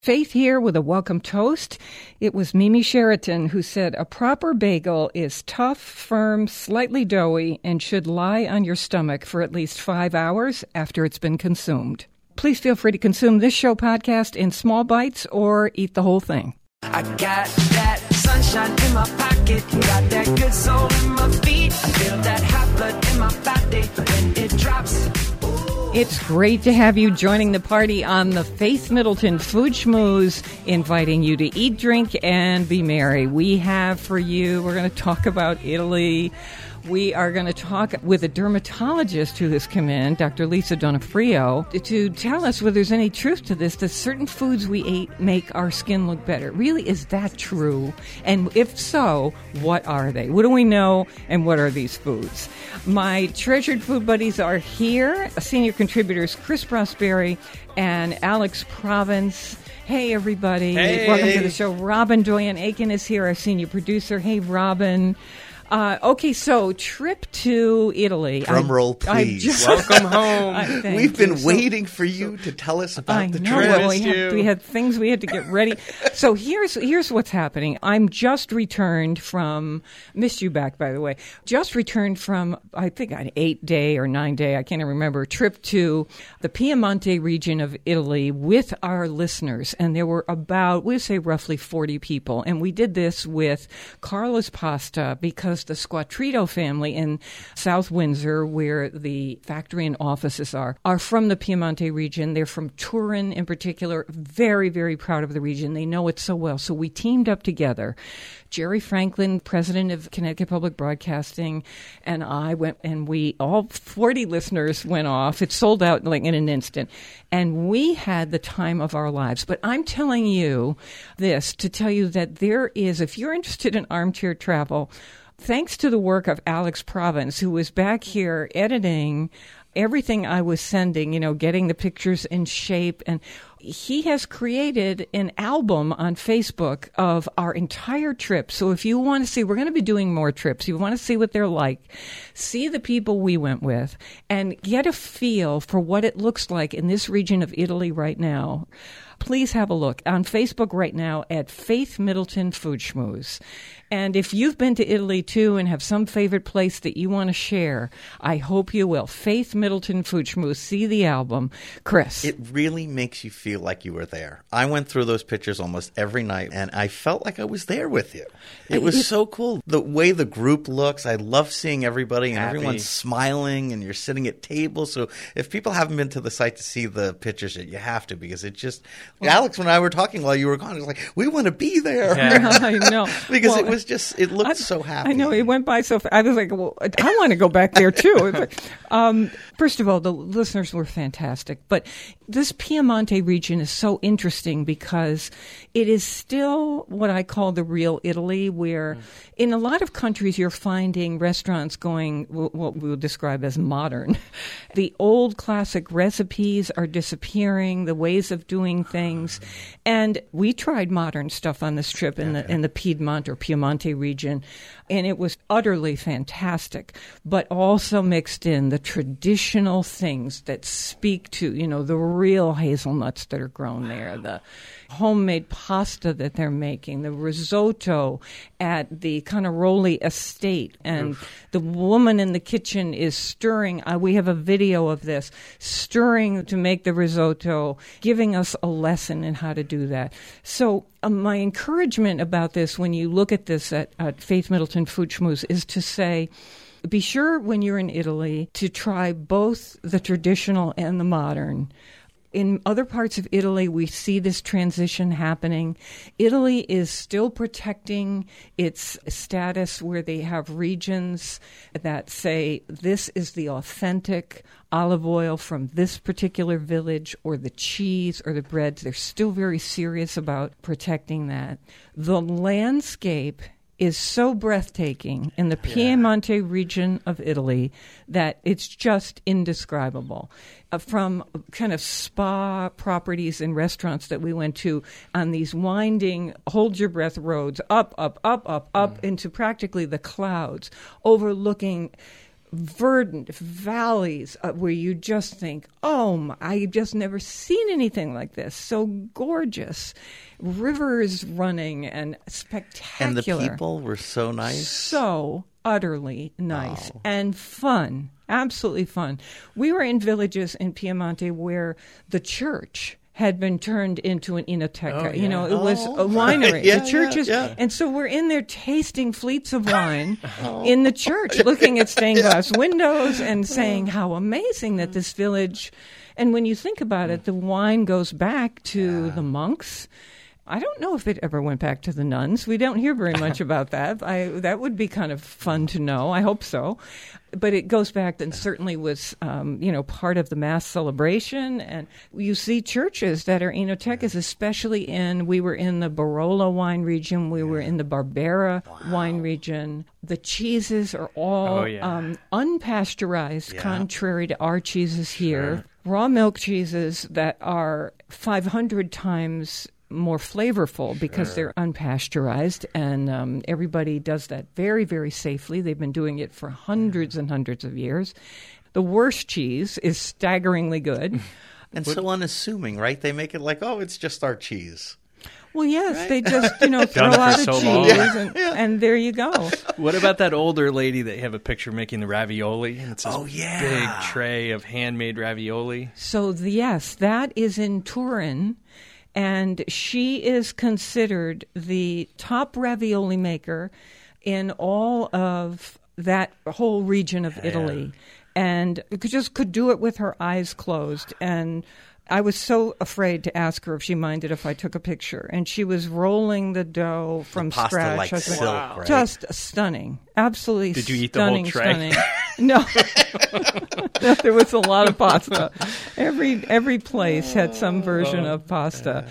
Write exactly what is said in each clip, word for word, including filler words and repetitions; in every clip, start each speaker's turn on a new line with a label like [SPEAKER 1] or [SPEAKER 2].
[SPEAKER 1] Faith here with a welcome toast. It was Mimi Sheraton who said, a proper bagel is tough, firm, slightly doughy, and should lie on your stomach for at least five hours after it's been consumed. Please feel free to consume this show podcast in small bites or eat the whole thing.
[SPEAKER 2] I got that sunshine in my pocket, got that good soul in my feet. I feel that hot blood in my body when it drops.
[SPEAKER 1] It's great to have you joining the party on the Faith Middleton Food Schmooze, inviting you to eat, drink, and be merry. We have for you, we're going to talk about Italy. We are going to talk with a dermatologist who has come in, Doctor Lisa Donofrio, to tell us whether there's any truth to this, that certain foods we eat make our skin look better. Really, is that true? And if so, what are they? What do we know, and what are these foods? My treasured food buddies are here, senior contributors Chris Prosperi and Alex Province. Hey, everybody.
[SPEAKER 3] Hey.
[SPEAKER 1] Welcome to the show. Robin Doyen Aiken is here, our senior producer. Hey, Robin. Uh, okay, so trip to Italy.
[SPEAKER 3] Drum roll, please.
[SPEAKER 1] Just,
[SPEAKER 3] Welcome home.
[SPEAKER 1] Uh,
[SPEAKER 3] We've been
[SPEAKER 1] you.
[SPEAKER 3] waiting
[SPEAKER 1] so,
[SPEAKER 3] for you
[SPEAKER 1] so,
[SPEAKER 3] to tell us about
[SPEAKER 1] I
[SPEAKER 3] the
[SPEAKER 1] know,
[SPEAKER 3] trip.
[SPEAKER 1] well, we, had, we had things we had to get ready. So here's here's what's happening. I'm just returned from, missed you back, by the way, just returned from, I think, an eight-day or nine-day, I can't even remember, trip to the Piemonte region of Italy with our listeners. And there were about, we'd say roughly forty people. And we did this with Carla's Pasta because the Squattrito family in South Windsor, where the factory and offices are, are from the Piemonte region. They're from Turin in particular. Very, very proud of the region. They know it so well. So we teamed up together. Jerry Franklin, president of Connecticut Public Broadcasting, and I went, and we, all forty listeners went off. It sold out like in an instant. And we had the time of our lives. But I'm telling you this to tell you that there is, if you're interested in armchair travel, thanks to the work of Alex Province, who was back here editing everything I was sending, you know, getting the pictures in shape. And he has created an album on Facebook of our entire trip. So if you want to see, we're going to be doing more trips. You want to see what they're like, see the people we went with, and get a feel for what it looks like in this region of Italy right now. Please have a look on Facebook right now at Faith Middleton Food Schmooze. And if you've been to Italy, too, and have some favorite place that you want to share, I hope you will. Faith Middleton Food Schmooze. See the album. Chris.
[SPEAKER 3] It really makes you feel like you were there. I went through those pictures almost every night, and I felt like I was there with you. It was so cool. The way the group looks, I love seeing everybody, and
[SPEAKER 4] Happy.
[SPEAKER 3] Everyone's smiling, and you're sitting at tables. So if people haven't been to the site to see the pictures, you have to, because it just – Alex and I were talking while you were gone. It was like, we want to be there.
[SPEAKER 4] Yeah.
[SPEAKER 1] I know.
[SPEAKER 3] because
[SPEAKER 1] well,
[SPEAKER 3] it was just, it looked
[SPEAKER 1] I,
[SPEAKER 3] so happy.
[SPEAKER 1] I know, it went by so fast. I was like, well, I want to go back there too. Like, um, first of all, the listeners were fantastic. But this Piemonte region is so interesting because it is still what I call the real Italy, where mm. in a lot of countries you're finding restaurants going what we'll describe as modern. The old classic recipes are disappearing, the ways of doing things. And we tried modern stuff on this trip in the in the Piedmont or Piemonte region, and it was utterly fantastic, but also mixed in the traditional things that speak to, you know, the real hazelnuts that are grown there, the homemade pasta that they're making, the risotto at the Canaroli estate, and Oof. the woman in the kitchen is stirring. Uh, we have a video of this, stirring to make the risotto, giving us a lesson in how to do that. So um, my encouragement about this, when you look at this at, at Faith Middleton Food Schmooze, is to say, be sure when you're in Italy to try both the traditional and the modern. In other parts of Italy, we see this transition happening. Italy is still protecting its status where they have regions that say this is the authentic olive oil from this particular village, or the cheese or the breads. They're still very serious about protecting that. The landscape is so breathtaking in the Piemonte yeah. region of Italy that it's just indescribable. Uh, from kind of spa properties and restaurants that we went to on these winding, hold-your-breath roads, up, up, up, up, up mm. into practically the clouds, overlooking verdant valleys uh, where you just think, oh, my, I've just never seen anything like this. So gorgeous. Rivers running and spectacular.
[SPEAKER 3] And the people were so nice.
[SPEAKER 1] So utterly nice
[SPEAKER 3] Oh.
[SPEAKER 1] and fun. Absolutely fun. We were in villages in Piemonte where the church had been turned into an enoteca.
[SPEAKER 4] Oh,
[SPEAKER 1] You know, it
[SPEAKER 4] yeah.
[SPEAKER 1] was
[SPEAKER 3] Oh.
[SPEAKER 1] a winery.
[SPEAKER 3] Yeah,
[SPEAKER 1] the churches,
[SPEAKER 3] yeah, yeah.
[SPEAKER 1] and so we're in there tasting fleets of wine in the church, looking at stained glass windows and saying how amazing that this village. And when you think about it, the wine goes back to the monks. I don't know if it ever went back to the nuns. We don't hear very much about that. I, that would be kind of fun to know. I hope so. But it goes back and certainly was, um, you know, part of the Mass celebration. And you see churches that are enotecas, especially in, we were in the Barolo wine region. We were in the Barbera wine region. The cheeses are all
[SPEAKER 4] Oh, yeah.
[SPEAKER 1] um, unpasteurized,
[SPEAKER 3] Yeah.
[SPEAKER 1] contrary to our cheeses here. Raw milk cheeses that are five hundred times more flavorful because they're unpasteurized, and um, everybody does that very, very safely. They've been doing it for hundreds and hundreds of years. The worst cheese is staggeringly good.
[SPEAKER 3] And so unassuming, right? They make it like, oh, it's just our cheese.
[SPEAKER 1] Well, yes, they just, you know, throw
[SPEAKER 4] Done for
[SPEAKER 1] out a
[SPEAKER 4] so
[SPEAKER 1] cheese,
[SPEAKER 4] long.
[SPEAKER 1] and, and there you go.
[SPEAKER 4] What about that older lady that you have a picture making the ravioli? And it's this
[SPEAKER 3] Oh, yeah.
[SPEAKER 4] big tray of handmade ravioli.
[SPEAKER 1] So, the, yes, that is in Turin, and she is considered the top ravioli maker in all of that whole region of Italy, and could- just could do it with her eyes closed. And I was so afraid to ask her if she minded if I took a picture, and she was rolling the dough from
[SPEAKER 3] Pasta
[SPEAKER 1] scratch.
[SPEAKER 3] like
[SPEAKER 1] I was like,
[SPEAKER 3] silk,
[SPEAKER 4] Wow.
[SPEAKER 3] right?
[SPEAKER 1] Just stunning, absolutely.
[SPEAKER 4] Did you eat the whole
[SPEAKER 1] stunning,
[SPEAKER 4] tray?
[SPEAKER 1] Stunning. No. No, there was a lot of pasta. Every every place had some version of pasta.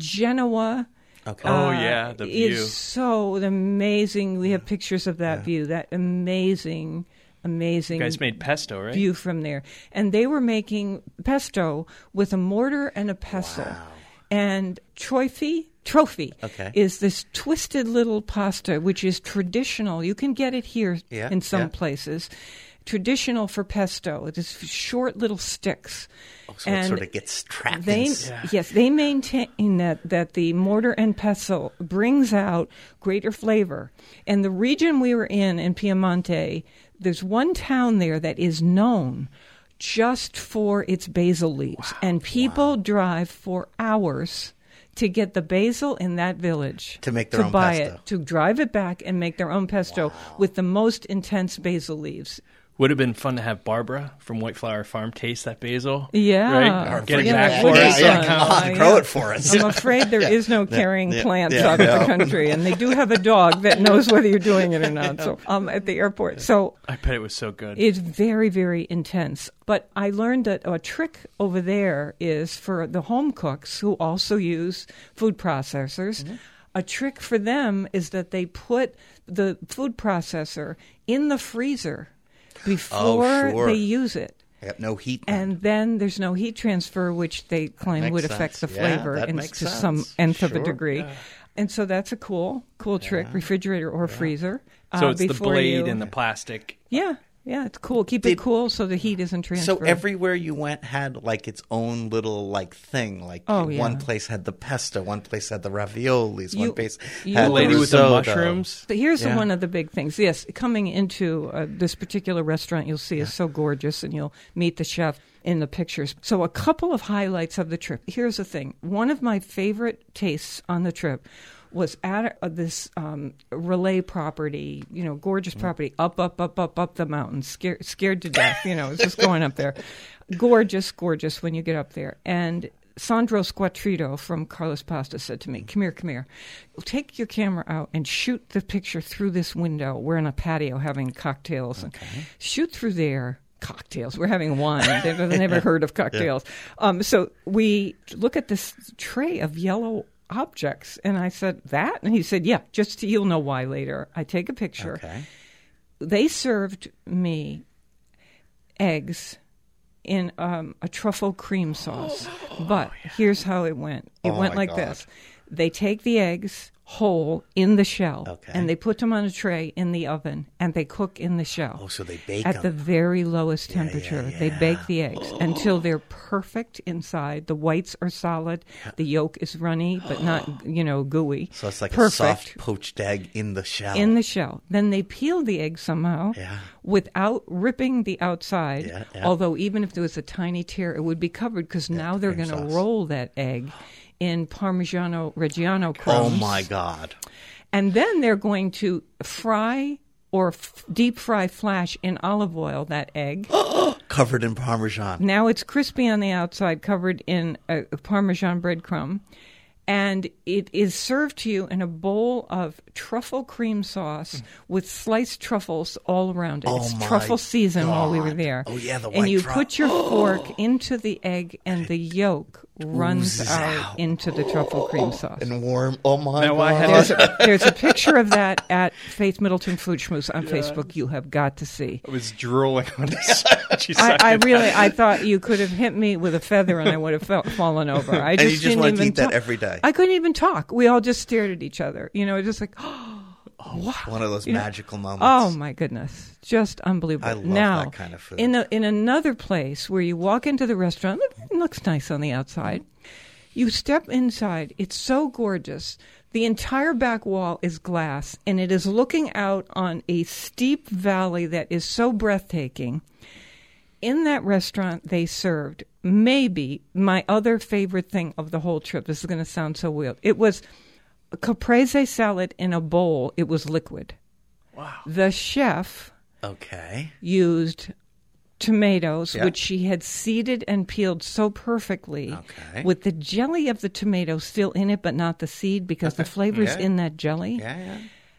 [SPEAKER 1] Genoa.
[SPEAKER 3] Okay.
[SPEAKER 4] Oh,
[SPEAKER 1] uh,
[SPEAKER 4] yeah, the view.
[SPEAKER 1] is so amazing. We have pictures of that view. That amazing, amazing
[SPEAKER 4] You guys made pesto, right?
[SPEAKER 1] view from there. And they were making pesto with a mortar and a pestle.
[SPEAKER 3] Wow.
[SPEAKER 1] And trophy, trophy
[SPEAKER 3] Okay.
[SPEAKER 1] is this twisted little pasta, which is traditional. You can get it here
[SPEAKER 3] Yeah,
[SPEAKER 1] in some
[SPEAKER 3] yeah.
[SPEAKER 1] places. Traditional for pesto. It is short little sticks.
[SPEAKER 3] Oh, so it sort of gets trapped
[SPEAKER 1] They,
[SPEAKER 3] in.
[SPEAKER 1] Yes, they maintain that, that the mortar and pestle brings out greater flavor. And the region we were in, in Piemonte, there's one town there that is known just for its basil leaves. And people drive for hours to get the basil in that village.
[SPEAKER 3] To make their own
[SPEAKER 1] buy
[SPEAKER 3] pesto.
[SPEAKER 1] it, to drive it back and make their own pesto with the most intense basil leaves.
[SPEAKER 4] Would have been fun to have Barbara from White Flower Farm taste that basil.
[SPEAKER 1] Yeah.
[SPEAKER 4] Right?
[SPEAKER 3] Or
[SPEAKER 4] Get it
[SPEAKER 3] bring
[SPEAKER 4] back
[SPEAKER 3] back.
[SPEAKER 4] for
[SPEAKER 1] Yeah,
[SPEAKER 4] us
[SPEAKER 1] yeah,
[SPEAKER 4] somehow.
[SPEAKER 3] Come on,
[SPEAKER 1] Uh,
[SPEAKER 3] grow
[SPEAKER 1] yeah.
[SPEAKER 3] it for us.
[SPEAKER 1] I'm afraid there is no carrying
[SPEAKER 3] yeah,
[SPEAKER 1] plants
[SPEAKER 3] yeah,
[SPEAKER 1] out of
[SPEAKER 3] no.
[SPEAKER 1] the country, and they do have a dog that knows whether you're doing it or not. So um, at the airport, so
[SPEAKER 4] I bet it was so good.
[SPEAKER 1] it's very, very intense. But I learned that a trick over there is for the home cooks who also use food processors.
[SPEAKER 3] Mm-hmm.
[SPEAKER 1] A trick for them is that they put the food processor in the freezer before
[SPEAKER 3] Oh, sure.
[SPEAKER 1] they use it.
[SPEAKER 3] Yep, no heat. then.
[SPEAKER 1] And then there's no heat transfer, which they claim
[SPEAKER 3] makes
[SPEAKER 1] would affect the
[SPEAKER 3] sense. Yeah,
[SPEAKER 1] flavor
[SPEAKER 3] that
[SPEAKER 1] in
[SPEAKER 3] makes
[SPEAKER 1] to
[SPEAKER 3] sense.
[SPEAKER 1] some nth of a
[SPEAKER 3] Sure.
[SPEAKER 1] degree. And so that's a cool, cool trick, refrigerator or freezer.
[SPEAKER 4] so
[SPEAKER 1] uh,
[SPEAKER 4] it's the
[SPEAKER 1] before
[SPEAKER 4] blade
[SPEAKER 1] you-
[SPEAKER 4] and the plastic.
[SPEAKER 1] Yeah, yeah, it's cool. Keep
[SPEAKER 3] Did-
[SPEAKER 1] it cool so the heat isn't transferred.
[SPEAKER 3] So everywhere you went had like its own little like thing. Like
[SPEAKER 1] Oh, yeah.
[SPEAKER 3] one place had the pesto, one place had the raviolis,
[SPEAKER 1] You-
[SPEAKER 3] one place
[SPEAKER 1] you
[SPEAKER 3] had
[SPEAKER 4] The
[SPEAKER 1] were-
[SPEAKER 4] lady with the
[SPEAKER 3] risotto.
[SPEAKER 4] mushrooms.
[SPEAKER 1] But here's
[SPEAKER 3] Yeah.
[SPEAKER 1] one of the big things. Yes, coming into uh, this particular restaurant you'll see is so gorgeous, and you'll meet the chef in the pictures. So a couple of highlights of the trip. Here's the thing. One of my favorite tastes on the trip was at uh, this um, Relais property, you know, gorgeous property, up, up, up, up, up the mountain, scared, scared to death, you know, it's just going up there. Gorgeous, gorgeous when you get up there. And Sandro Squattrito from Carlos Pasta said to me, come here, come here. Take your camera out and shoot the picture through this window. We're in a patio having cocktails. And shoot through there. Cocktails. We're having wine. They've never heard of cocktails. Um, so we look at this tray of yellow objects. And I said, that? And he said, yeah, just you'll know why later. I take a picture.
[SPEAKER 3] Okay.
[SPEAKER 1] They served me eggs in um, a truffle cream sauce. But here's how it went. It
[SPEAKER 3] Oh,
[SPEAKER 1] went
[SPEAKER 3] my
[SPEAKER 1] like
[SPEAKER 3] God.
[SPEAKER 1] this. They take the eggs whole in the shell,
[SPEAKER 3] Okay.
[SPEAKER 1] and they put them on a tray in the oven, and they cook in the shell.
[SPEAKER 3] Oh, so they bake
[SPEAKER 1] at the
[SPEAKER 3] them.
[SPEAKER 1] very lowest
[SPEAKER 3] Yeah, yeah,
[SPEAKER 1] temperature.
[SPEAKER 3] yeah.
[SPEAKER 1] They bake the eggs until they're perfect inside. The whites are solid. The yolk is runny, but not, you know, gooey.
[SPEAKER 3] So it's like
[SPEAKER 1] perfect.
[SPEAKER 3] a soft poached egg in the shell.
[SPEAKER 1] In the shell. Then they peel the egg somehow
[SPEAKER 3] Yeah.
[SPEAKER 1] without ripping the outside.
[SPEAKER 3] Yeah, yeah.
[SPEAKER 1] Although even if there was a tiny tear, it would be covered because now they're
[SPEAKER 3] cream
[SPEAKER 1] going to
[SPEAKER 3] sauce.
[SPEAKER 1] roll that egg in Parmigiano Reggiano
[SPEAKER 3] Oh
[SPEAKER 1] crumbs.
[SPEAKER 3] my God.
[SPEAKER 1] And then they're going to fry or f- deep fry flash in olive oil that egg.
[SPEAKER 3] Covered in Parmesan.
[SPEAKER 1] Now it's crispy on the outside, covered in a, a Parmesan breadcrumb. And it is served to you in a bowl of truffle cream sauce with sliced truffles all around it.
[SPEAKER 3] Oh
[SPEAKER 1] it's
[SPEAKER 3] my
[SPEAKER 1] truffle season while we were
[SPEAKER 3] God.
[SPEAKER 1] there.
[SPEAKER 3] Oh, yeah, the
[SPEAKER 1] And
[SPEAKER 3] white
[SPEAKER 1] you
[SPEAKER 3] truff-
[SPEAKER 1] put your fork into the egg, and the yolk runs
[SPEAKER 3] Oozes
[SPEAKER 1] out,
[SPEAKER 3] out.
[SPEAKER 1] into the truffle cream sauce.
[SPEAKER 3] And warm. Oh my
[SPEAKER 4] Now,
[SPEAKER 3] God.
[SPEAKER 4] I had-
[SPEAKER 1] There's a, there's a picture of that at Faith Middleton Food Schmooze on Facebook. You have got to see.
[SPEAKER 4] I was drooling on this. She
[SPEAKER 1] I,
[SPEAKER 4] sucked
[SPEAKER 1] I
[SPEAKER 4] it.
[SPEAKER 1] really, I thought you could have hit me with a feather and I would have fell, fallen over. I
[SPEAKER 3] And
[SPEAKER 1] just
[SPEAKER 3] you just
[SPEAKER 1] didn't
[SPEAKER 3] wanted to
[SPEAKER 1] even
[SPEAKER 3] eat that
[SPEAKER 1] talk.
[SPEAKER 3] every day.
[SPEAKER 1] I couldn't even talk. We all just stared at each other. You know, just like, oh, wow.
[SPEAKER 3] One of those
[SPEAKER 1] You know,
[SPEAKER 3] magical moments.
[SPEAKER 1] Oh my goodness, just unbelievable.
[SPEAKER 3] I love
[SPEAKER 1] now,
[SPEAKER 3] that kind of food.
[SPEAKER 1] In a, in another place where you walk into the restaurant, it looks nice on the outside. You step inside. It's so gorgeous. The entire back wall is glass, and it is looking out on a steep valley that is so breathtaking. In that restaurant, they served maybe my other favorite thing of the whole trip. This is going to sound so weird. It was a caprese salad in a bowl. It was liquid.
[SPEAKER 4] Wow.
[SPEAKER 1] The chef
[SPEAKER 3] Okay.
[SPEAKER 1] used tomatoes,
[SPEAKER 3] Yeah.
[SPEAKER 1] which she had seeded and peeled so perfectly,
[SPEAKER 3] Okay.
[SPEAKER 1] with the jelly of the tomato still in it, but not the seed, because the flavor's
[SPEAKER 3] Yeah.
[SPEAKER 1] in that jelly.
[SPEAKER 3] Yeah, yeah.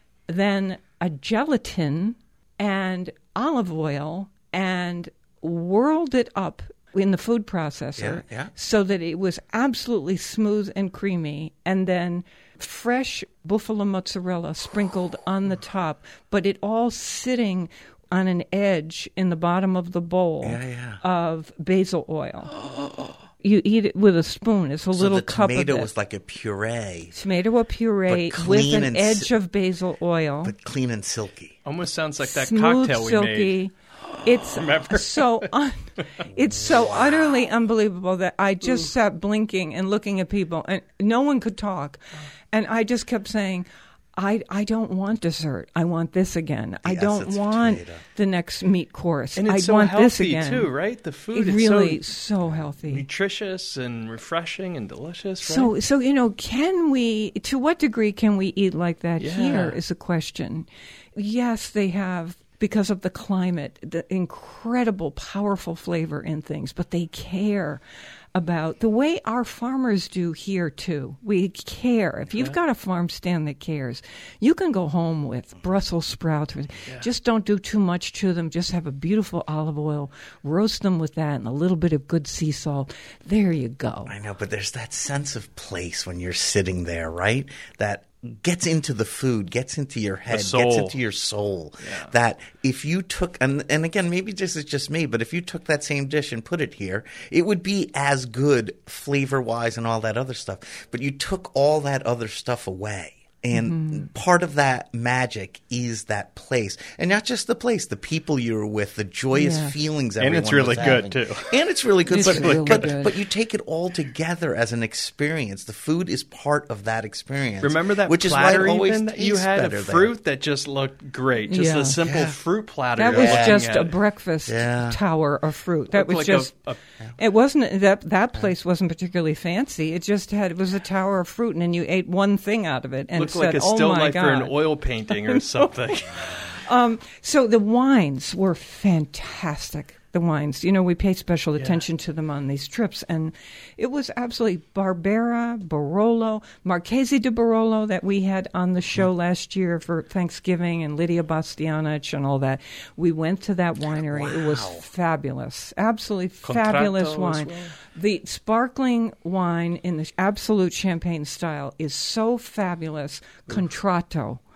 [SPEAKER 1] Then a gelatin and olive oil, and whirled it up in the food processor
[SPEAKER 3] Yeah, yeah.
[SPEAKER 1] so that it was absolutely smooth and creamy, and then fresh buffalo mozzarella sprinkled on the top, but it all sitting on an edge in the bottom of the bowl
[SPEAKER 3] Yeah, yeah.
[SPEAKER 1] of basil oil. You eat it with a spoon. It's a
[SPEAKER 3] So
[SPEAKER 1] little
[SPEAKER 3] the
[SPEAKER 1] cup of
[SPEAKER 3] tomato
[SPEAKER 1] it.
[SPEAKER 3] was like a puree,
[SPEAKER 1] Tomato or puree
[SPEAKER 3] But
[SPEAKER 1] with
[SPEAKER 3] clean
[SPEAKER 1] an
[SPEAKER 3] and
[SPEAKER 1] edge
[SPEAKER 3] si-
[SPEAKER 1] of basil oil.
[SPEAKER 3] but clean and silky.
[SPEAKER 4] Almost sounds like that
[SPEAKER 1] Smooth,
[SPEAKER 4] cocktail we
[SPEAKER 1] silky.
[SPEAKER 4] made.
[SPEAKER 1] It's
[SPEAKER 4] Remember?
[SPEAKER 1] so un- it's so utterly unbelievable that I just sat blinking and looking at people, and no one could talk, and I just kept saying, I, I don't want dessert. I want this again. I
[SPEAKER 3] The
[SPEAKER 1] don't
[SPEAKER 3] essence of
[SPEAKER 1] want
[SPEAKER 3] tomato.
[SPEAKER 1] the next meat course.
[SPEAKER 4] And it's
[SPEAKER 1] I
[SPEAKER 4] so
[SPEAKER 1] want
[SPEAKER 4] healthy
[SPEAKER 1] this again
[SPEAKER 4] too, right? The food
[SPEAKER 1] It
[SPEAKER 4] is
[SPEAKER 1] really
[SPEAKER 4] so
[SPEAKER 1] so healthy.
[SPEAKER 4] nutritious and refreshing and delicious. Right?
[SPEAKER 1] So, so you know, can we? To what degree can we eat like that
[SPEAKER 4] Yeah.
[SPEAKER 1] here? Is a question. Yes, they have, because of the climate, the incredible, powerful flavor in things, but they care about the way our farmers do here too. We care. If you've got a farm stand that cares, you can go home with Brussels sprouts. Just don't do too much to them. Just have a beautiful olive oil, roast them with that and a little bit of good sea salt. There you go.
[SPEAKER 3] I know, but there's that sense of place when you're sitting there, right? That gets into the food, gets into your head, gets
[SPEAKER 4] soul.
[SPEAKER 3] into your soul. That if you took, and, and again, maybe this is just me, but if you took that same dish and put it here, it would be as good flavor-wise and all that other stuff. But you took all that other stuff away. And
[SPEAKER 1] Mm-hmm.
[SPEAKER 3] part of that magic is that place. And not just the place, the people you were with, the joyous
[SPEAKER 1] Yeah.
[SPEAKER 3] feelings
[SPEAKER 4] And it's
[SPEAKER 3] everyone
[SPEAKER 4] really
[SPEAKER 3] was
[SPEAKER 4] good,
[SPEAKER 3] having.
[SPEAKER 4] too.
[SPEAKER 3] And it's really good.
[SPEAKER 1] It's
[SPEAKER 3] but,
[SPEAKER 1] really
[SPEAKER 3] but,
[SPEAKER 1] good.
[SPEAKER 3] but you take it all together as an experience. The food is part of that experience.
[SPEAKER 4] Remember that
[SPEAKER 3] which
[SPEAKER 4] platter
[SPEAKER 3] is why it always
[SPEAKER 4] even that you
[SPEAKER 3] tastes
[SPEAKER 4] had
[SPEAKER 3] better
[SPEAKER 4] of
[SPEAKER 3] there.
[SPEAKER 4] fruit that just looked great. Just
[SPEAKER 1] Yeah.
[SPEAKER 4] a simple
[SPEAKER 3] Yeah.
[SPEAKER 4] fruit platter.
[SPEAKER 1] That
[SPEAKER 4] you're
[SPEAKER 1] was
[SPEAKER 4] looking
[SPEAKER 1] just
[SPEAKER 4] at.
[SPEAKER 1] a breakfast
[SPEAKER 3] Yeah.
[SPEAKER 1] tower of fruit. That
[SPEAKER 4] Looked
[SPEAKER 1] was
[SPEAKER 4] like a-
[SPEAKER 1] just.
[SPEAKER 4] a-
[SPEAKER 1] It wasn't that that place wasn't particularly fancy. It just had it was a tower of fruit, and then you ate one thing out of it and
[SPEAKER 4] Looked
[SPEAKER 1] said,
[SPEAKER 4] like a
[SPEAKER 1] "Oh
[SPEAKER 4] still
[SPEAKER 1] my
[SPEAKER 4] life
[SPEAKER 1] god!"
[SPEAKER 4] for an oil painting or something.
[SPEAKER 1] So the wines were fantastic. The wines, you know, we pay special attention to them on these trips, and it was absolutely Barbera, Barolo, Marchese di Barolo that we had on the show last year for Thanksgiving, and Lydia Bastianich and all that. We went to that winery. It was fabulous, absolutely fabulous
[SPEAKER 4] Contratto as
[SPEAKER 1] wine.
[SPEAKER 4] well?
[SPEAKER 1] The sparkling wine in the absolute champagne style is so fabulous. Contratto.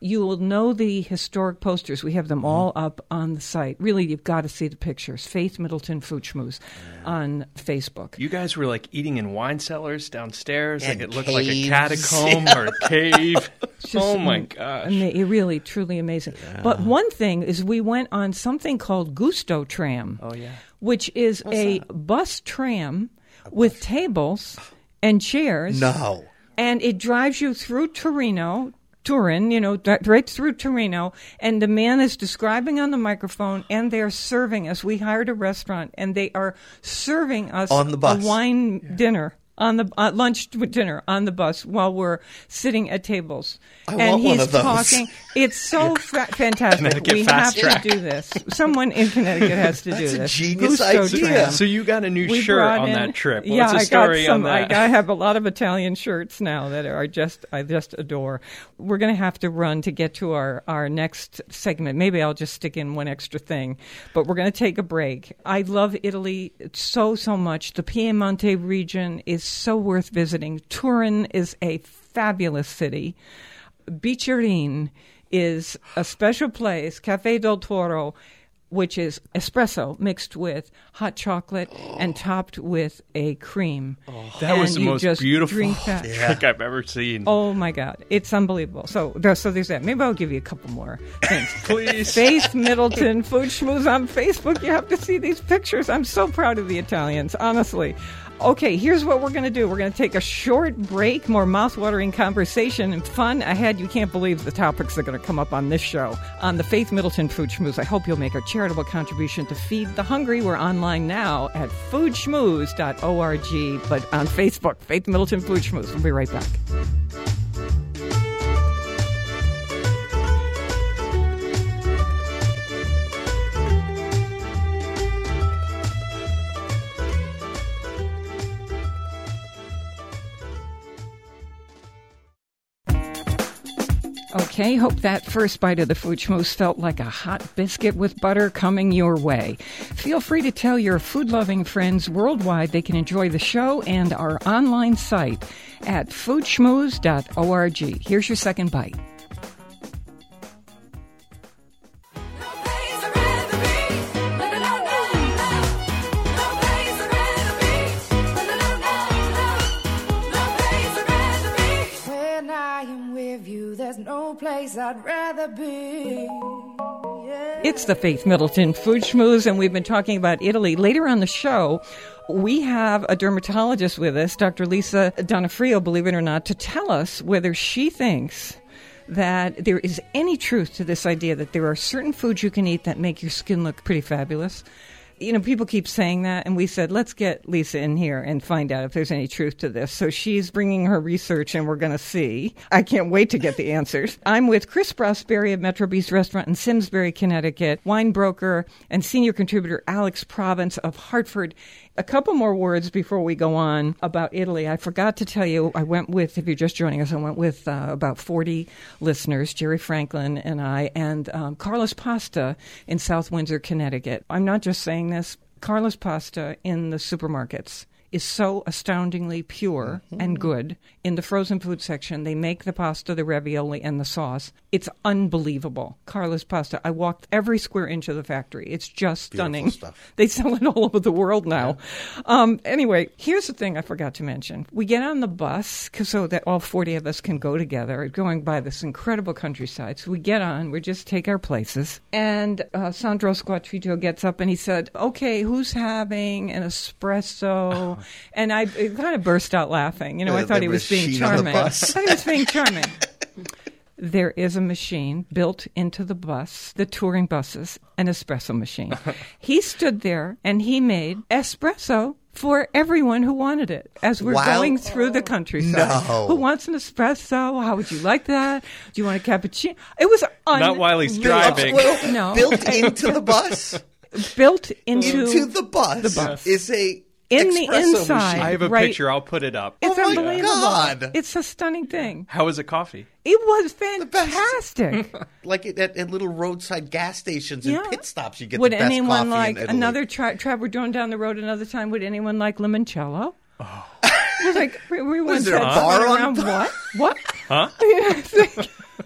[SPEAKER 1] You will know the historic posters. We have them all up on the site. Really, you've got to see the pictures. Faith Middleton Food Schmooze on Facebook.
[SPEAKER 4] You guys were like eating in wine cellars downstairs.
[SPEAKER 3] And
[SPEAKER 4] like it looked like a
[SPEAKER 3] caves.
[SPEAKER 4] catacomb or a cave.
[SPEAKER 1] Just
[SPEAKER 4] Oh my
[SPEAKER 1] am-
[SPEAKER 4] gosh.
[SPEAKER 1] ama- really, truly amazing. But one thing is we went on something called Gusto Tram.
[SPEAKER 4] Oh, yeah.
[SPEAKER 1] Which is a bus tram with tables and chairs.
[SPEAKER 3] No.
[SPEAKER 1] And it drives you through Torino, Turin, you know, di- right through Torino. And the man is describing on the microphone, and they are serving us. We hired a restaurant, and they are serving us
[SPEAKER 3] On the bus.
[SPEAKER 1] a wine dinner. On the uh, lunch to dinner on the bus while we're sitting at tables,
[SPEAKER 3] I
[SPEAKER 1] and
[SPEAKER 3] want
[SPEAKER 1] he's
[SPEAKER 3] one of those.
[SPEAKER 1] talking. It's so fa- fantastic.
[SPEAKER 4] Connecticut
[SPEAKER 1] We have
[SPEAKER 4] fast track.
[SPEAKER 1] to do this. Someone in Connecticut has to do
[SPEAKER 3] That's a
[SPEAKER 1] this.
[SPEAKER 3] genius
[SPEAKER 1] Gusto
[SPEAKER 3] idea.
[SPEAKER 1] Tram.
[SPEAKER 4] So you got a new
[SPEAKER 1] We
[SPEAKER 4] shirt
[SPEAKER 1] brought
[SPEAKER 4] on
[SPEAKER 1] in-
[SPEAKER 4] that trip. What's
[SPEAKER 1] yeah,
[SPEAKER 4] the
[SPEAKER 1] I
[SPEAKER 4] story
[SPEAKER 1] got some.
[SPEAKER 4] on that?
[SPEAKER 1] I, I have a lot of Italian shirts now that are just I just adore. We're going to have to run to get to our, our next segment. Maybe I'll just stick in one extra thing, but we're going to take a break. I love Italy so so much. The Piemonte region is so worth visiting. Turin is a fabulous city. Bicerin is a special place, Cafe del Toro, which is espresso mixed with hot chocolate and topped with a cream.
[SPEAKER 4] That was
[SPEAKER 1] And
[SPEAKER 4] the
[SPEAKER 1] you
[SPEAKER 4] most
[SPEAKER 1] just
[SPEAKER 4] beautiful
[SPEAKER 1] drink that.
[SPEAKER 4] trick I've ever seen.
[SPEAKER 1] Oh my God, it's unbelievable. So, there, so there's that. Maybe I'll give you a couple more things.
[SPEAKER 4] Please.
[SPEAKER 1] Faith Middleton Food Schmooze on Facebook. You have to see these pictures. I'm so proud of the Italians, honestly. Okay, here's what we're going to do. We're going to take a short break, more mouth-watering conversation and fun ahead. You can't believe the topics that are going to come up on this show. On the Faith Middleton Food Schmooze, I hope you'll make a charitable contribution to Feed the Hungry. We're online now at food schmooze dot org, but on Facebook, Faith Middleton Food Schmooze. We'll be right back. Okay, hope that first bite of the Food Schmooze felt like a hot biscuit with butter coming your way. Feel free to tell your food-loving friends worldwide they can enjoy the show and our online site at food schmooze dot org. Here's your second bite.
[SPEAKER 5] When I am with you, there's no place I'd rather be. Yeah.
[SPEAKER 1] It's the Faith Middleton Food Schmooze, and we've been talking about Italy. Later on the show, we have a dermatologist with us, Doctor Lisa Donofrio, believe it or not, to tell us whether she thinks that there is any truth to this idea that there are certain foods you can eat that make your skin look pretty fabulous. You know, people keep saying that, and we said, let's get Lisa in here and find out if there's any truth to this. So she's bringing her research, and we're going to see. I can't wait to get the answers. I'm with Chris Prosperi of Metro Beast Restaurant in Simsbury, Connecticut, wine broker and senior contributor Alex Province of Hartford. A couple more words before we go on about Italy. I forgot to tell you, I went with, if you're just joining us, I went with uh, about forty listeners, Jerry Franklin and I, and um, Carlos Pasta in South Windsor, Connecticut. I'm not just saying this. Carlos Pasta in the supermarkets is so astoundingly pure mm-hmm. and good. In the frozen food section, they make the pasta, the ravioli, and the sauce. It's unbelievable. Carlos Pasta. I walked every square inch of the factory. It's just
[SPEAKER 3] Beautiful
[SPEAKER 1] stunning.
[SPEAKER 3] stuff.
[SPEAKER 1] They sell it all over the world now. Yeah. Um, anyway, here's the thing I forgot to mention. We get on the bus 'cause so that all forty of us can go together, going by this incredible countryside. So we get on, we just take our places. And uh, Sandro Squattrito gets up and he said, okay, who's having an espresso? And I it kind of burst out laughing. You know, I
[SPEAKER 3] The-
[SPEAKER 1] thought
[SPEAKER 3] the
[SPEAKER 1] he was being
[SPEAKER 3] machine on the
[SPEAKER 1] charming.
[SPEAKER 3] bus.
[SPEAKER 1] I thought he was being charming. There is a machine built into the bus, the touring buses, an espresso machine. He stood there and he made espresso for everyone who wanted it as we're
[SPEAKER 3] Wow.
[SPEAKER 1] going through the countryside.
[SPEAKER 3] No.
[SPEAKER 1] Who wants an espresso? How would you like that? Do you want a cappuccino? It was un-
[SPEAKER 4] Not while he's
[SPEAKER 3] Built-
[SPEAKER 4] driving.
[SPEAKER 3] well,
[SPEAKER 1] No.
[SPEAKER 3] built into the bus.
[SPEAKER 1] built into,
[SPEAKER 3] into the bus.
[SPEAKER 1] the bus.
[SPEAKER 3] is a
[SPEAKER 1] In the
[SPEAKER 3] espresso
[SPEAKER 1] inside.
[SPEAKER 3] machine.
[SPEAKER 4] I have a
[SPEAKER 1] Right.
[SPEAKER 4] picture. I'll put it up.
[SPEAKER 1] It's
[SPEAKER 3] Oh my
[SPEAKER 1] unbelievable.
[SPEAKER 3] God.
[SPEAKER 1] It's a stunning thing.
[SPEAKER 4] How is it coffee?
[SPEAKER 1] It was
[SPEAKER 3] best.
[SPEAKER 1] fantastic.
[SPEAKER 3] Like at, at, at little roadside gas stations and
[SPEAKER 1] Yeah.
[SPEAKER 3] pit stops, you get
[SPEAKER 1] Would
[SPEAKER 3] the best
[SPEAKER 1] anyone
[SPEAKER 3] coffee
[SPEAKER 1] like
[SPEAKER 3] in Italy.
[SPEAKER 1] another tra- travel drone down the road another time? Would anyone like limoncello? Oh. It was like we, we once
[SPEAKER 3] there a
[SPEAKER 1] had
[SPEAKER 3] bar
[SPEAKER 1] someone
[SPEAKER 3] on-
[SPEAKER 1] around. What? What?
[SPEAKER 4] Huh?
[SPEAKER 1] It's like-